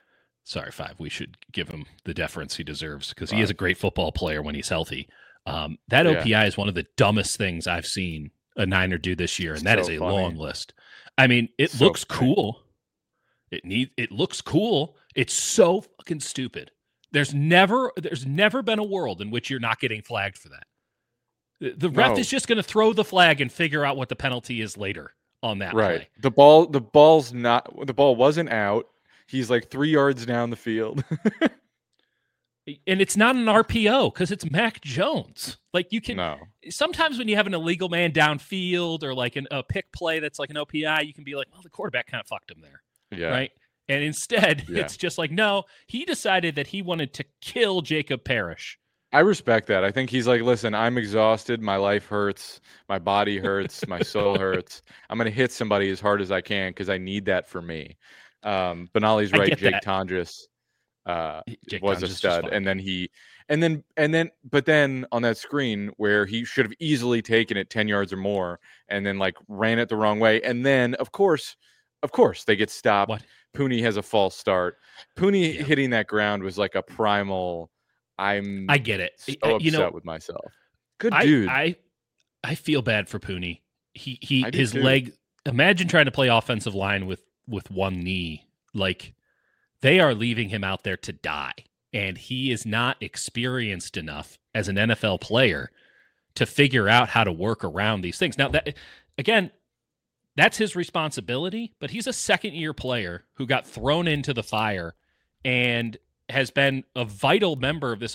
Sorry, 5. We should give him the deference he deserves because he is a great football player when he's healthy. That OPI is one of the dumbest things I've seen a Niner do this year, and that is a long list. I mean, it looks cool. It looks cool. It's so fucking stupid. There's never been a world in which you're not getting flagged for that. The ref is just going to throw the flag and figure out what the penalty is later on that play. The ball wasn't out. He's like 3 yards down the field. And it's not an RPO because it's Mac Jones. Like, you can sometimes when you have an illegal man downfield or like a pick play that's like an OPI, you can be like, well, the quarterback kind of fucked him there. Yeah. Right. And instead, it's just like, no, he decided that he wanted to kill Jacob Parrish. I respect that. I think he's like, listen, I'm exhausted. My life hurts. My body hurts. My soul hurts. I'm going to hit somebody as hard as I can because I need that for me. Benali's right. Jake Tondres was a stud. But then on that screen where he should have easily taken it 10 yards or more and then like ran it the wrong way. And then of course they get stopped. What? Pooney has a false start. Pooney hitting that ground was like a primal. I get it. So upset with myself. Good dude. I feel bad for Pooney. His leg. Imagine trying to play offensive line with one knee. Like, they are leaving him out there to die, and he is not experienced enough as an NFL player to figure out how to work around these things. Now, that again, that's his responsibility, but he's a second-year player who got thrown into the fire and has been a vital member of this.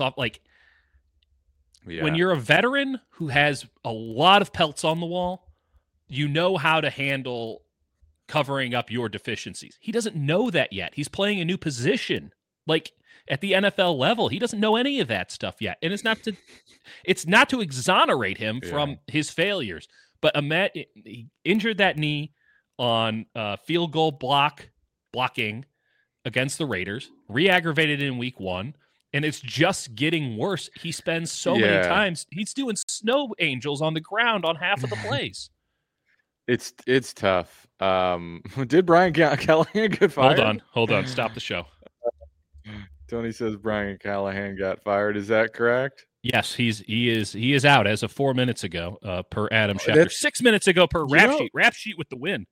When you're a veteran who has a lot of pelts on the wall, you know how to handle covering up your deficiencies. He doesn't know that yet. He's playing a new position, like at the NFL level. He doesn't know any of that stuff yet. And it's not to exonerate him from his failures. But he injured that knee on field goal blocking against the Raiders, re-aggravated in week 1, and it's just getting worse. He spends so many times, he's doing snow angels on the ground on half of the plays. It's tough. Did Brian Callahan get fired? Hold on. Stop the show. Tony says Brian Callahan got fired. Is that correct? Yes, he is out as of 4 minutes ago, per Adam Schefter. 6 minutes ago per Rap Sheet. Rap Sheet with the win.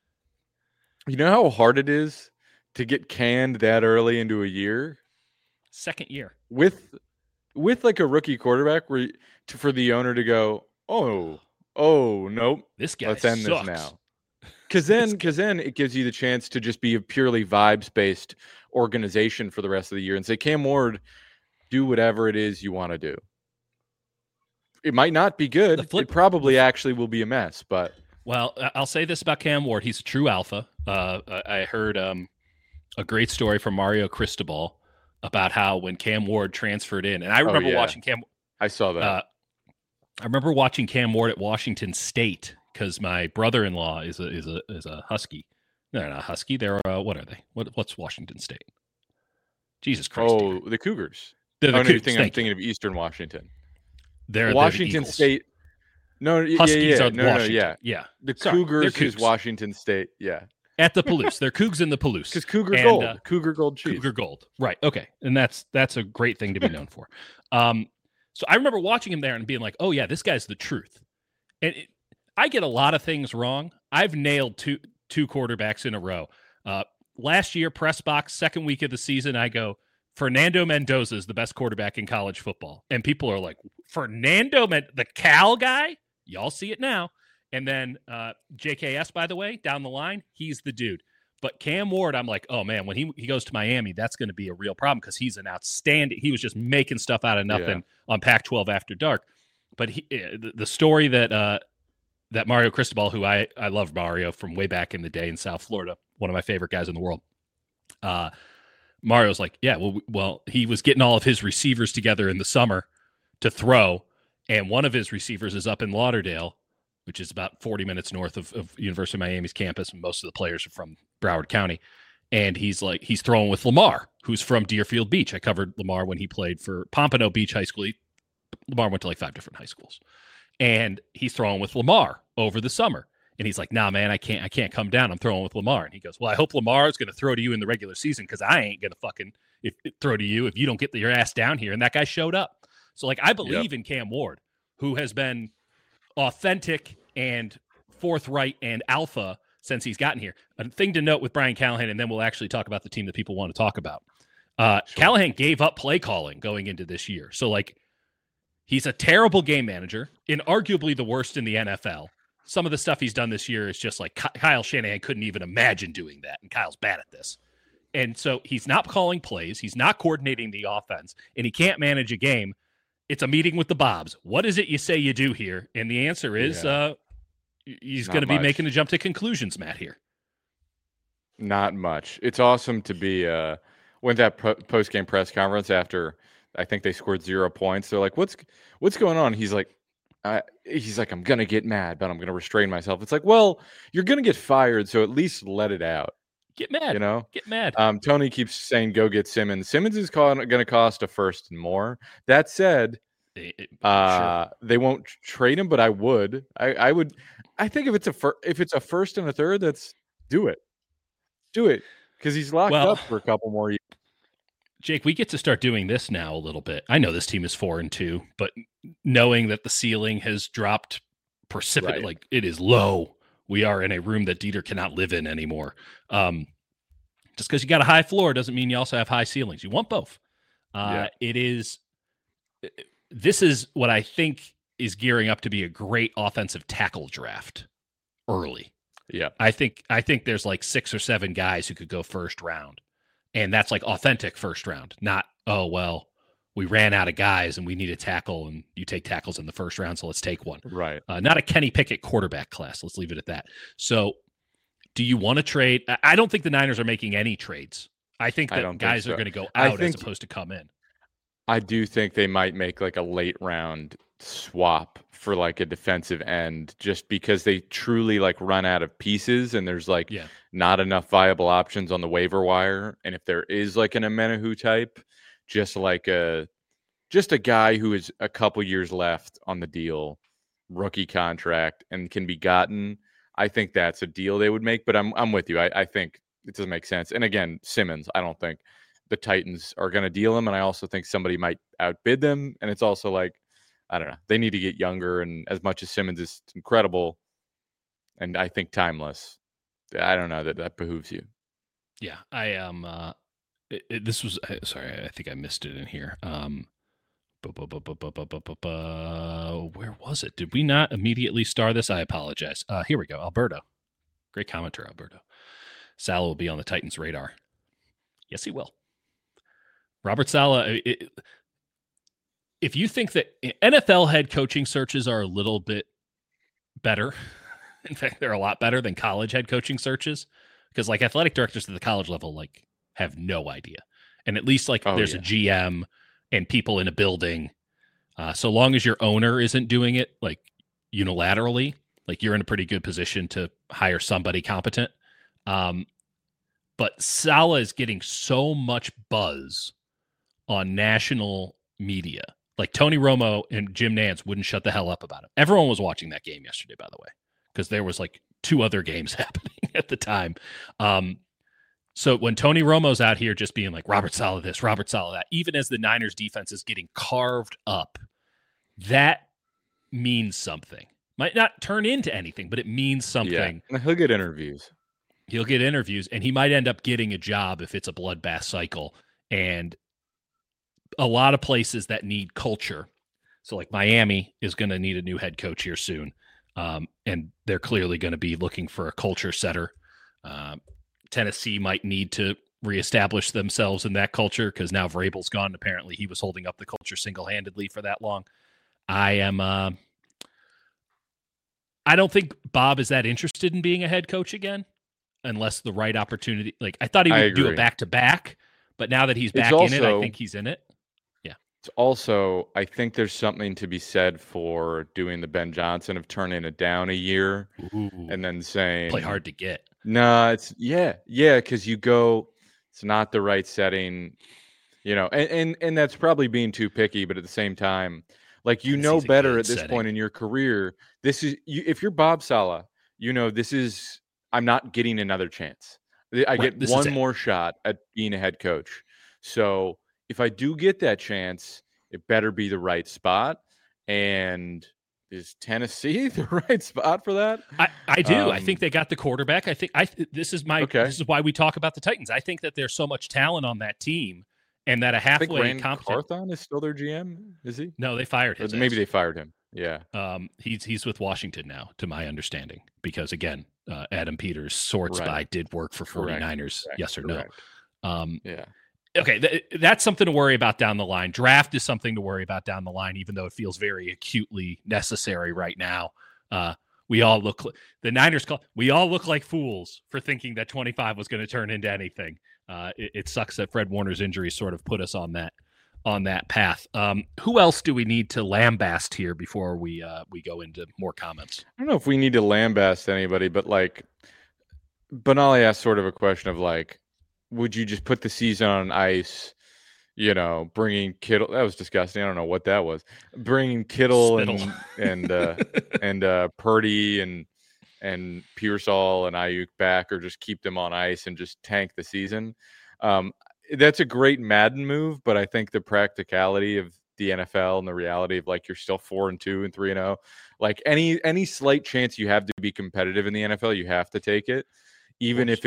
You know how hard it is to get canned that early into a year? Second year. With like a rookie quarterback for the owner to go, oh nope. This guy Let's end sucks. this now. Because then it gives you the chance to just be a purely vibes-based organization for the rest of the year and say, Cam Ward, do whatever it is you want to do. It might not be good. It probably actually will be a mess, but... Well, I'll say this about Cam Ward. He's a true alpha. I heard a great story from Mario Cristobal about how when Cam Ward transferred in, and I remember watching Cam... I saw that. I remember watching Cam Ward at Washington State because my brother-in-law is a Husky. No, they're not Husky. They're what are they? What's Washington State? Jesus Christ! Oh, the Cougars. I'm thinking of Eastern Washington. They're Washington State. No, Huskies are no, Washington. Yeah. The Cougars is Washington State. Yeah. At the Palouse. They're Cougs in the Palouse. Because Cougar Gold. Cougar Gold cheese. Cougar Gold. Right. Okay. And that's a great thing to be known for. So I remember watching him there and being like, oh, yeah, this guy's the truth. And I get a lot of things wrong. I've nailed two quarterbacks in a row. Last year, press box, second week of the season, I go, Fernando Mendoza is the best quarterback in college football. And people are like, the Cal guy? Y'all see it now. And then JKS, by the way, down the line, he's the dude. But Cam Ward, I'm like, oh, man, when he goes to Miami, that's going to be a real problem because he's an outstanding – he was just making stuff out of nothing on Pac-12 After Dark. But the story that Mario Cristobal, who I love Mario from way back in the day in South Florida, one of my favorite guys in the world, Mario's like, yeah, well, he was getting all of his receivers together in the summer to throw, and one of his receivers is up in Lauderdale, which is about 40 minutes north of University of Miami's campus, and most of the players are from Broward County. And he's throwing with Lamar, who's from Deerfield Beach. I covered Lamar when he played for Pompano Beach High School. Lamar went to like 5 different high schools. And he's throwing with Lamar over the summer. And he's like, nah, man, I can't come down. I'm throwing with Lamar. And he goes, well, I hope Lamar is going to throw to you in the regular season because I ain't going to fucking throw to you if you don't get your ass down here. And that guy showed up. So, like, I believe in Cam Ward, who has been authentic and forthright and alpha since he's gotten here. A thing to note with Brian Callahan, and then we'll actually talk about the team that people want to talk about. Sure. Callahan gave up play calling going into this year. So, like, he's a terrible game manager and arguably the worst in the NFL. Some of the stuff he's done this year is just like Kyle Shanahan couldn't even imagine doing that, and Kyle's bad at this. And so he's not calling plays, he's not coordinating the offense, and he can't manage a game. It's a meeting with the Bobs. What is it you say you do here? And the answer is he's going to be making a jump to conclusions, Matt, here. Not much. It's awesome to be went that post-game press conference after I think they scored 0 points. They're like, what's going on? He's like, I'm going to get mad, but I'm going to restrain myself. It's like, well, you're going to get fired, so at least let it out. Get mad. You know? Get mad. Tony keeps saying, go get Simmons. Simmons is going to cost a first and more. That said, sure. They won't trade him, but I would. I would. I think if it's a first and a third, do it. Do it. Because he's locked up for a couple more years. Jake, we get to start doing this now a little bit. I know this team is 4-2, but knowing that the ceiling has dropped precipitously, like it is low. We are in a room that Dieter cannot live in anymore. Just because you got a high floor doesn't mean you also have high ceilings. You want both. This is what I think is gearing up to be a great offensive tackle draft early. Yeah. I think there's like 6 or 7 guys who could go first round. And that's like authentic first round, not, oh, well, we ran out of guys and we need a tackle and you take tackles in the first round, so let's take one. Right. Not a Kenny Pickett quarterback class. Let's leave it at that. So do you want to trade? I don't think the Niners are making any trades. I think that guys are going to go out as opposed to come in. I do think they might make like a late round swap for like a defensive end just because they truly like run out of pieces and there's like not enough viable options on the waiver wire. And if there is like an Amenahu type, just a guy who is a couple years left on the deal, rookie contract, and can be gotten, I think that's a deal they would make. But I'm with you. I think it doesn't make sense. And again, Simmons, I don't think the Titans are going to deal him. And I also think somebody might outbid them. And it's also like, I don't know. They need to get younger. And as much as Simmons is incredible and I think timeless, I don't know that behooves you. Yeah, I am. This was sorry. I think I missed it in here. Where was it? Did we not immediately star this? I apologize. Here we go. Alberto, great commenter. Alberto Saleh will be on the Titans' radar. Yes, he will. Robert Saleh. If you think that NFL head coaching searches are a little bit better, in fact, they're a lot better than college head coaching searches, because like athletic directors at the college level, like have no idea. And at least like there's a GM and people in a building. So long as your owner isn't doing it like unilaterally, like you're in a pretty good position to hire somebody competent. But Saleh is getting so much buzz on national media. Like Tony Romo and Jim Nantz wouldn't shut the hell up about him. Everyone was watching that game yesterday, by the way, because there was like 2 other games happening at the time. So when Tony Romo's out here just being like, Robert Saleh this, Robert Saleh that, even as the Niners defense is getting carved up, that means something. Might not turn into anything, but it means something. Yeah. He'll get interviews. And he might end up getting a job if it's a bloodbath cycle. And a lot of places that need culture. So like Miami is going to need a new head coach here soon. And they're clearly going to be looking for a culture setter. Tennessee might need to reestablish themselves in that culture because now Vrabel's gone. Apparently he was holding up the culture single-handedly for that long. I don't think Bob is that interested in being a head coach again, unless the right opportunity. Like I thought he would do it back-to-back, but now that he's back in it, I think he's in it. It's also, I think there's something to be said for doing the Ben Johnson of turning it down a year and then saying play hard to get. No, it's because you go, it's not the right setting, and that's probably being too picky, but at the same time, like better at this point in your career. This is if you're Bob Saleh, I'm not getting another chance. I get one more shot at being a head coach. So if I do get that chance, it better be the right spot. And is Tennessee the right spot for that? I do. I think they got the quarterback. This is why we talk about the Titans. I think that there's so much talent on that team, and that a halfway competent Carthon is still their GM. Is he? No, they fired him. Maybe they fired him. Yeah. He's with Washington now, to my understanding, because again, Adam Peters' sword spy did work for 49ers. Correct. Yes or no? Yeah. Okay, that's something to worry about down the line. Draft is something to worry about down the line, even though it feels very acutely necessary right now. The Niners we all look like fools for thinking that 25 was going to turn into anything. It sucks that Fred Warner's injury sort of put us on that path. Who else do we need to lambast here before we go into more comments? I don't know if we need to lambast anybody, but Benali asked sort of a question of would you just put the season on ice, bringing Kittle? That was disgusting. I don't know what that was. Bringing Kittle and Purdy and Pearsall and Ayuk back, or just keep them on ice and just tank the season. That's a great Madden move, but I think the practicality of the NFL and the reality of you're still 4-2 and 3-0, any slight chance you have to be competitive in the NFL, you have to take it, even if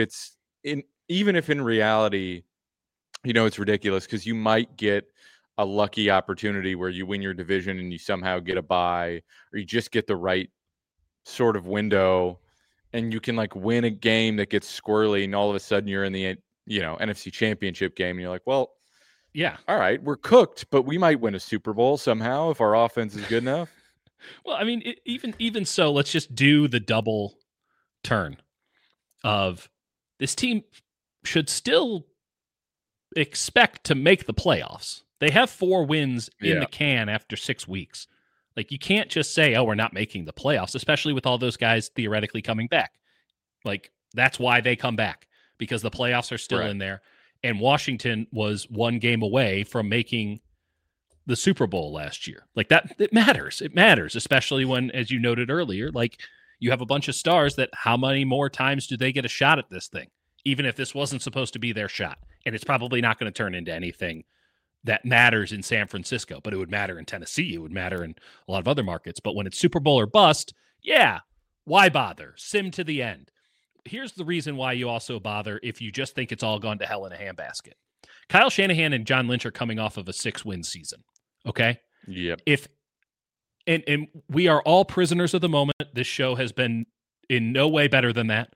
in reality, it's ridiculous because you might get a lucky opportunity where you win your division and you somehow get a bye, or you just get the right sort of window and you can win a game that gets squirrely, and all of a sudden you're in the NFC Championship game, and you're well, yeah, all right, we're cooked, but we might win a Super Bowl somehow if our offense is good enough. Well, I mean, even so, let's just do the double turn of this team should still expect to make the playoffs. They have 4 wins in the can after 6 weeks. You can't just say, oh, we're not making the playoffs, especially with all those guys theoretically coming back. That's why they come back, because the playoffs are still in there. And Washington was 1 game away from making the Super Bowl last year. That, it matters. It matters, especially when, as you noted earlier, you have a bunch of stars that how many more times do they get a shot at this thing? Even if this wasn't supposed to be their shot. And it's probably not going to turn into anything that matters in San Francisco, but it would matter in Tennessee. It would matter in a lot of other markets. But when it's Super Bowl or bust, why bother? Sim to the end. Here's the reason why you also bother if you just think it's all gone to hell in a handbasket. Kyle Shanahan and John Lynch are coming off of a 6-win season, okay? Yep. And we are all prisoners of the moment. This show has been in no way better than that.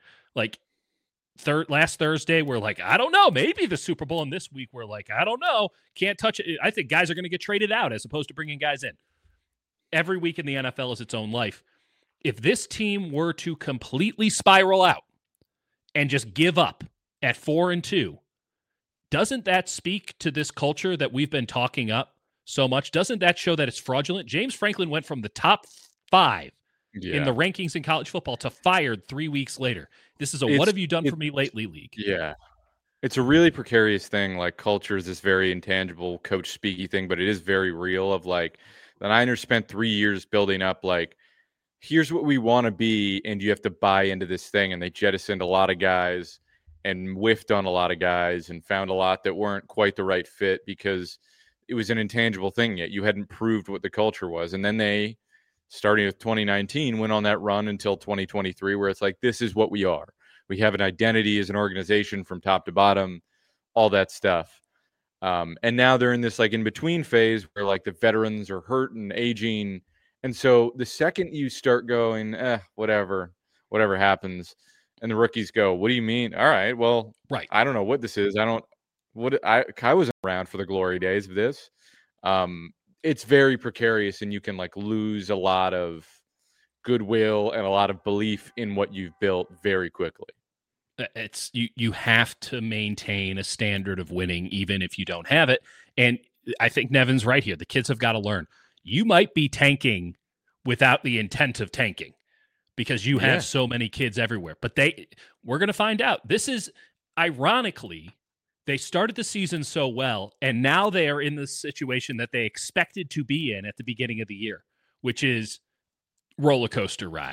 Last Thursday, we're I don't know, maybe the Super Bowl. And this week, we're I don't know, can't touch it. I think guys are going to get traded out as opposed to bringing guys in. Every week in the NFL is its own life. If this team were to completely spiral out and just give up at 4-2, doesn't that speak to this culture that we've been talking up so much? Doesn't that show that it's fraudulent? James Franklin went from the top 5 in the rankings in college football to fired 3 weeks later. This is what have you done for me lately league. Yeah. It's a really precarious thing. Culture is this very intangible coach speaky thing, but it is very real of the Niners spent 3 years building up here's what we want to be, and you have to buy into this thing. And they jettisoned a lot of guys and whiffed on a lot of guys and found a lot that weren't quite the right fit because it was an intangible thing yet. You hadn't proved what the culture was. And then they, starting with 2019, went on that run until 2023, where it's this is what we are. We have an identity as an organization from top to bottom, all that stuff. And now they're in this in-between phase where the veterans are hurt and aging. And so the second you start going, whatever happens, and the rookies go, what do you mean? All right, well, I don't know what this is. I wasn't around for the glory days of this. It's very precarious, and you can lose a lot of goodwill and a lot of belief in what you've built very quickly. It's you have to maintain a standard of winning even if you don't have it. And I think Nevin's right here. The kids have got to learn. You might be tanking without the intent of tanking because you have so many kids everywhere. But we're going to find out. This is, ironically, they started the season so well, and now they are in the situation that they expected to be in at the beginning of the year, which is roller coaster ride.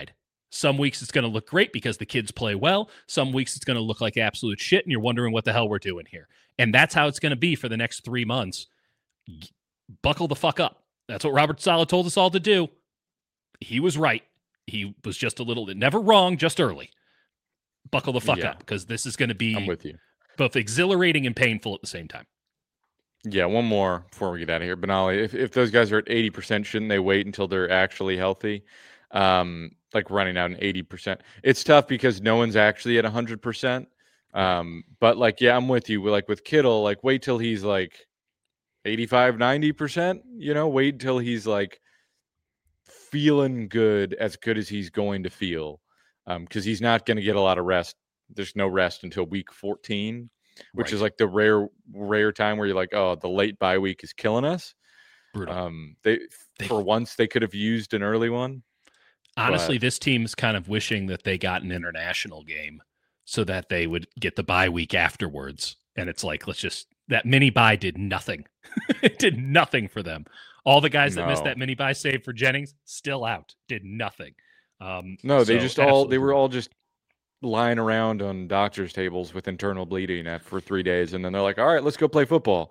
Some weeks it's going to look great because the kids play well. Some weeks it's going to look like absolute shit, and you're wondering what the hell we're doing here. And that's how it's going to be for the next 3 months. Buckle the fuck up. That's what Robert Saleh told us all to do. He was right. He was just a little, never wrong, just early. Buckle the fuck up, because this is going to be I'm with you. Both exhilarating and painful at the same time. Yeah, one more before we get out of here. Benali, if those guys are at 80%, shouldn't they wait until they're actually healthy? Like running out an 80%. It's tough because no one's actually at 100%. But like, yeah, I'm with you. Like with Kittle, like wait till he's like 85, 90%, wait till he's like feeling good as he's going to feel. Because he's not going to get a lot of rest. There's no rest until week 14, which is like the rare time where you're like, oh, the late bye week is killing us. Brutal. For once they could have used an early one. Honestly, this team's kind of wishing that they got an international game so that they would get the bye week afterwards. And it's like, that mini bye did nothing. It did nothing for them. All the guys that missed that mini bye, save for Jennings, still out, did nothing. They were all just lying around on doctor's tables with internal bleeding for 3 days. And then they're like, all right, let's go play football.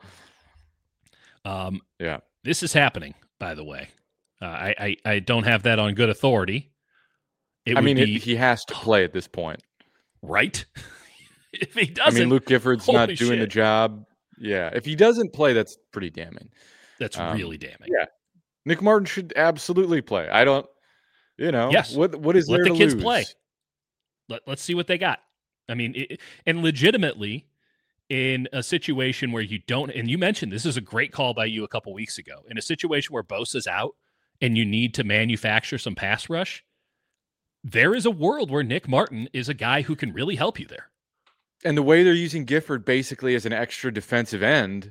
This is happening, by the way. I don't have that on good authority. He has to play at this point. Right? If he doesn't, Luke Gifford's not doing the job. Yeah. If he doesn't play, that's pretty damning. That's really damning. Yeah. Nick Martin should absolutely play. I don't, yes. What is there to lose? Let the kids play. Let's see what they got. And legitimately, in a situation where you don't, and you mentioned this is a great call by you a couple weeks ago, in a situation where Bosa's out and you need to manufacture some pass rush, there is a world where Nick Martin is a guy who can really help you there. And the way they're using Gifford basically as an extra defensive end,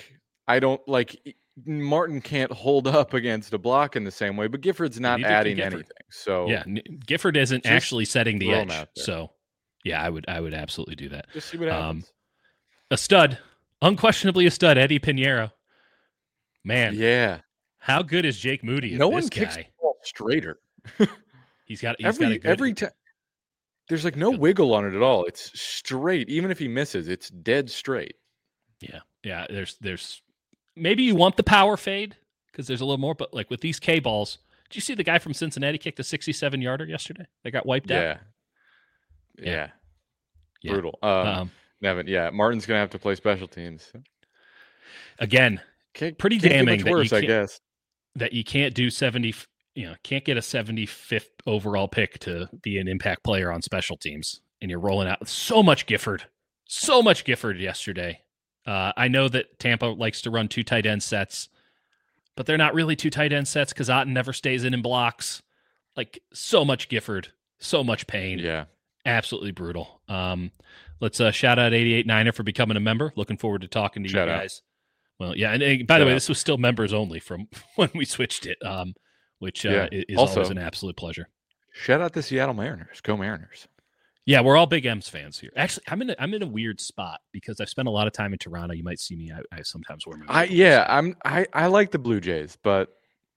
Martin can't hold up against a block in the same way, but Gifford's not adding anything. So yeah, Gifford isn't actually setting the edge. So yeah, I would absolutely do that. Just see what happens. A stud, unquestionably a stud, Eddie Pinheiro. Man, yeah. How good is Jake Moody? No one kicks the ball straighter. He's got every time. There's like no wiggle on it at all. It's straight. Even if he misses, it's dead straight. Yeah. There's maybe you want the power fade because there's a little more, but like with these K balls, did you see the guy from Cincinnati kicked a 67-yarder yesterday? They got wiped out. Yeah. Brutal. Nevin, Martin's gonna have to play special teams again. Pretty damning. Worse, I guess. That you can't do 70. Can't get a 75th overall pick to be an impact player on special teams, and you're rolling out so much Gifford yesterday. I know that Tampa likes to run 2 tight end sets, but they're not really 2 tight end sets because Otton never stays in blocks. Like so much Gifford, so much pain. Yeah, absolutely brutal. Let's shout out 88 Niner for becoming a member. Looking forward to talking to you guys. Well, yeah, and by the way, this was still members only from when we switched it. Which is also, always an absolute pleasure. Shout out the Seattle Mariners. Go Mariners. Yeah, we're all big M's fans here. Actually, I'm in a weird spot because I've spent a lot of time in Toronto. You might see me. I sometimes wear my I like the Blue Jays, but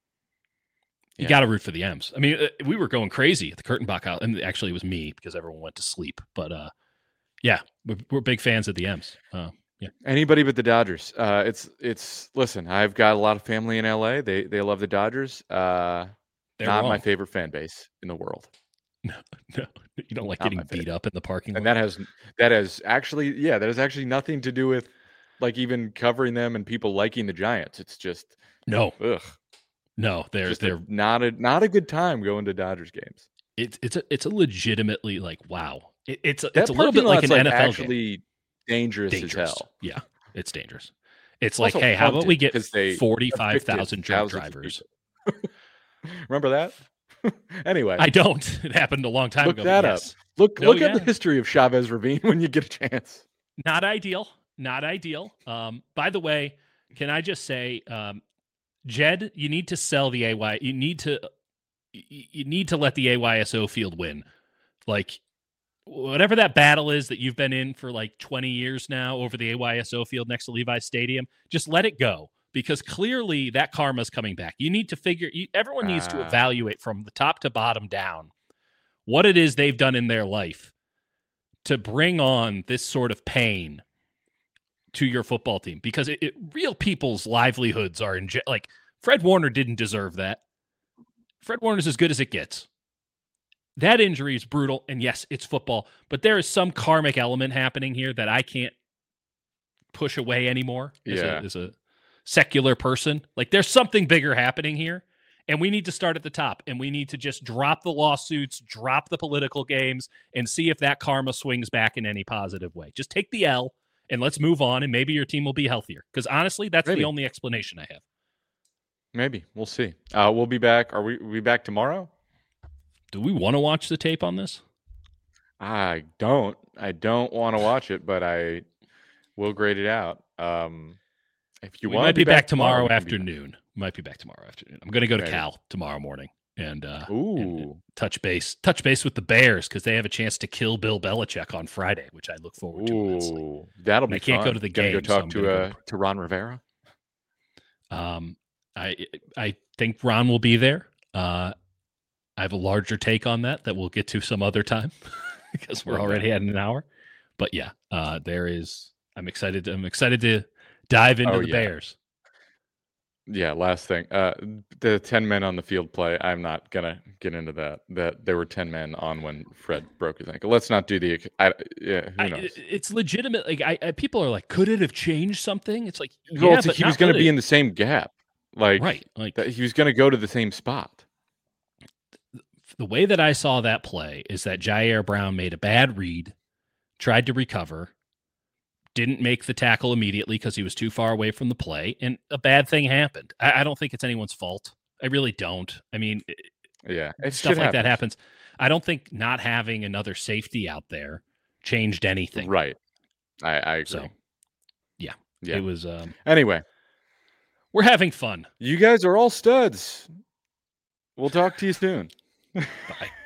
you got to root for the M's. We were going crazy at the Kurtenbach House, and actually it was me because everyone went to sleep. But we're big fans of the M's. Yeah. Anybody but the Dodgers. Listen, I've got a lot of family in LA. They love the Dodgers. Not wrong. My favorite fan base in the world. No, you don't like getting beat up in the parking lot. And that has actually nothing to do with like even covering them and people liking the Giants. It's just no. Ugh. No, they're not a good time going to Dodgers games. It's a legitimately like wow. It's a little bit like an NFL actually game. Dangerous as hell. Yeah, it's dangerous. It's also like, hey, how about we get 45,000 drunk drivers? Remember that? Anyway, I don't. It happened a long time ago. Look that up. Look at the history of Chavez Ravine when you get a chance. Not ideal. By the way, can I just say, Jed, you need to sell the AY. You need to let the AYSO field win. Like, whatever that battle is that you've been in for like 20 years now over the AYSO field next to Levi Stadium, just let it go because clearly that karma's coming back. You need to everyone needs to evaluate from the top to bottom down what it is they've done in their life to bring on this sort of pain to your football team, because real people's livelihoods are like Fred Warner didn't deserve that. Fred Warner's as good as it gets. That injury is brutal, and yes, it's football, but there is some karmic element happening here that I can't push away anymore as a secular person. Like, there's something bigger happening here, and we need to start at the top, and we need to just drop the lawsuits, drop the political games, and see if that karma swings back in any positive way. Just take the L, and let's move on, and maybe your team will be healthier. Because honestly, that's the only explanation I have. Maybe. We'll see. We'll be back. Are we back tomorrow? Do we want to watch the tape on this? I don't want to watch it, but I will grade it out. If you want, might be back tomorrow afternoon. Might be back tomorrow afternoon. I'm going to go to Cal tomorrow morning and touch base with the Bears, because they have a chance to kill Bill Belichick on Friday, which I look forward to immensely. That'll be fun. I can't go to the game. Go talk to Ron Rivera. I think Ron will be there. I have a larger take on that we'll get to some other time because we're already at an hour. But yeah, I'm excited. I'm excited to dive into the Bears. Yeah, last thing. The 10 men on the field play, I'm not going to get into that. That there were 10 men on when Fred broke his ankle. Let's not do who knows? It's legitimate. Like, people are like, could it have changed something? It's like, he was going to be in the same gap. Like, right. Like, he was going to go to the same spot. The way that I saw that play is that Jair Brown made a bad read, tried to recover, didn't make the tackle immediately because he was too far away from the play, and a bad thing happened. I don't think it's anyone's fault. I really don't. I mean, stuff like that happens. I don't think not having another safety out there changed anything. Right. I agree. So, yeah. It was. Anyway. We're having fun. You guys are all studs. We'll talk to you soon. Bye.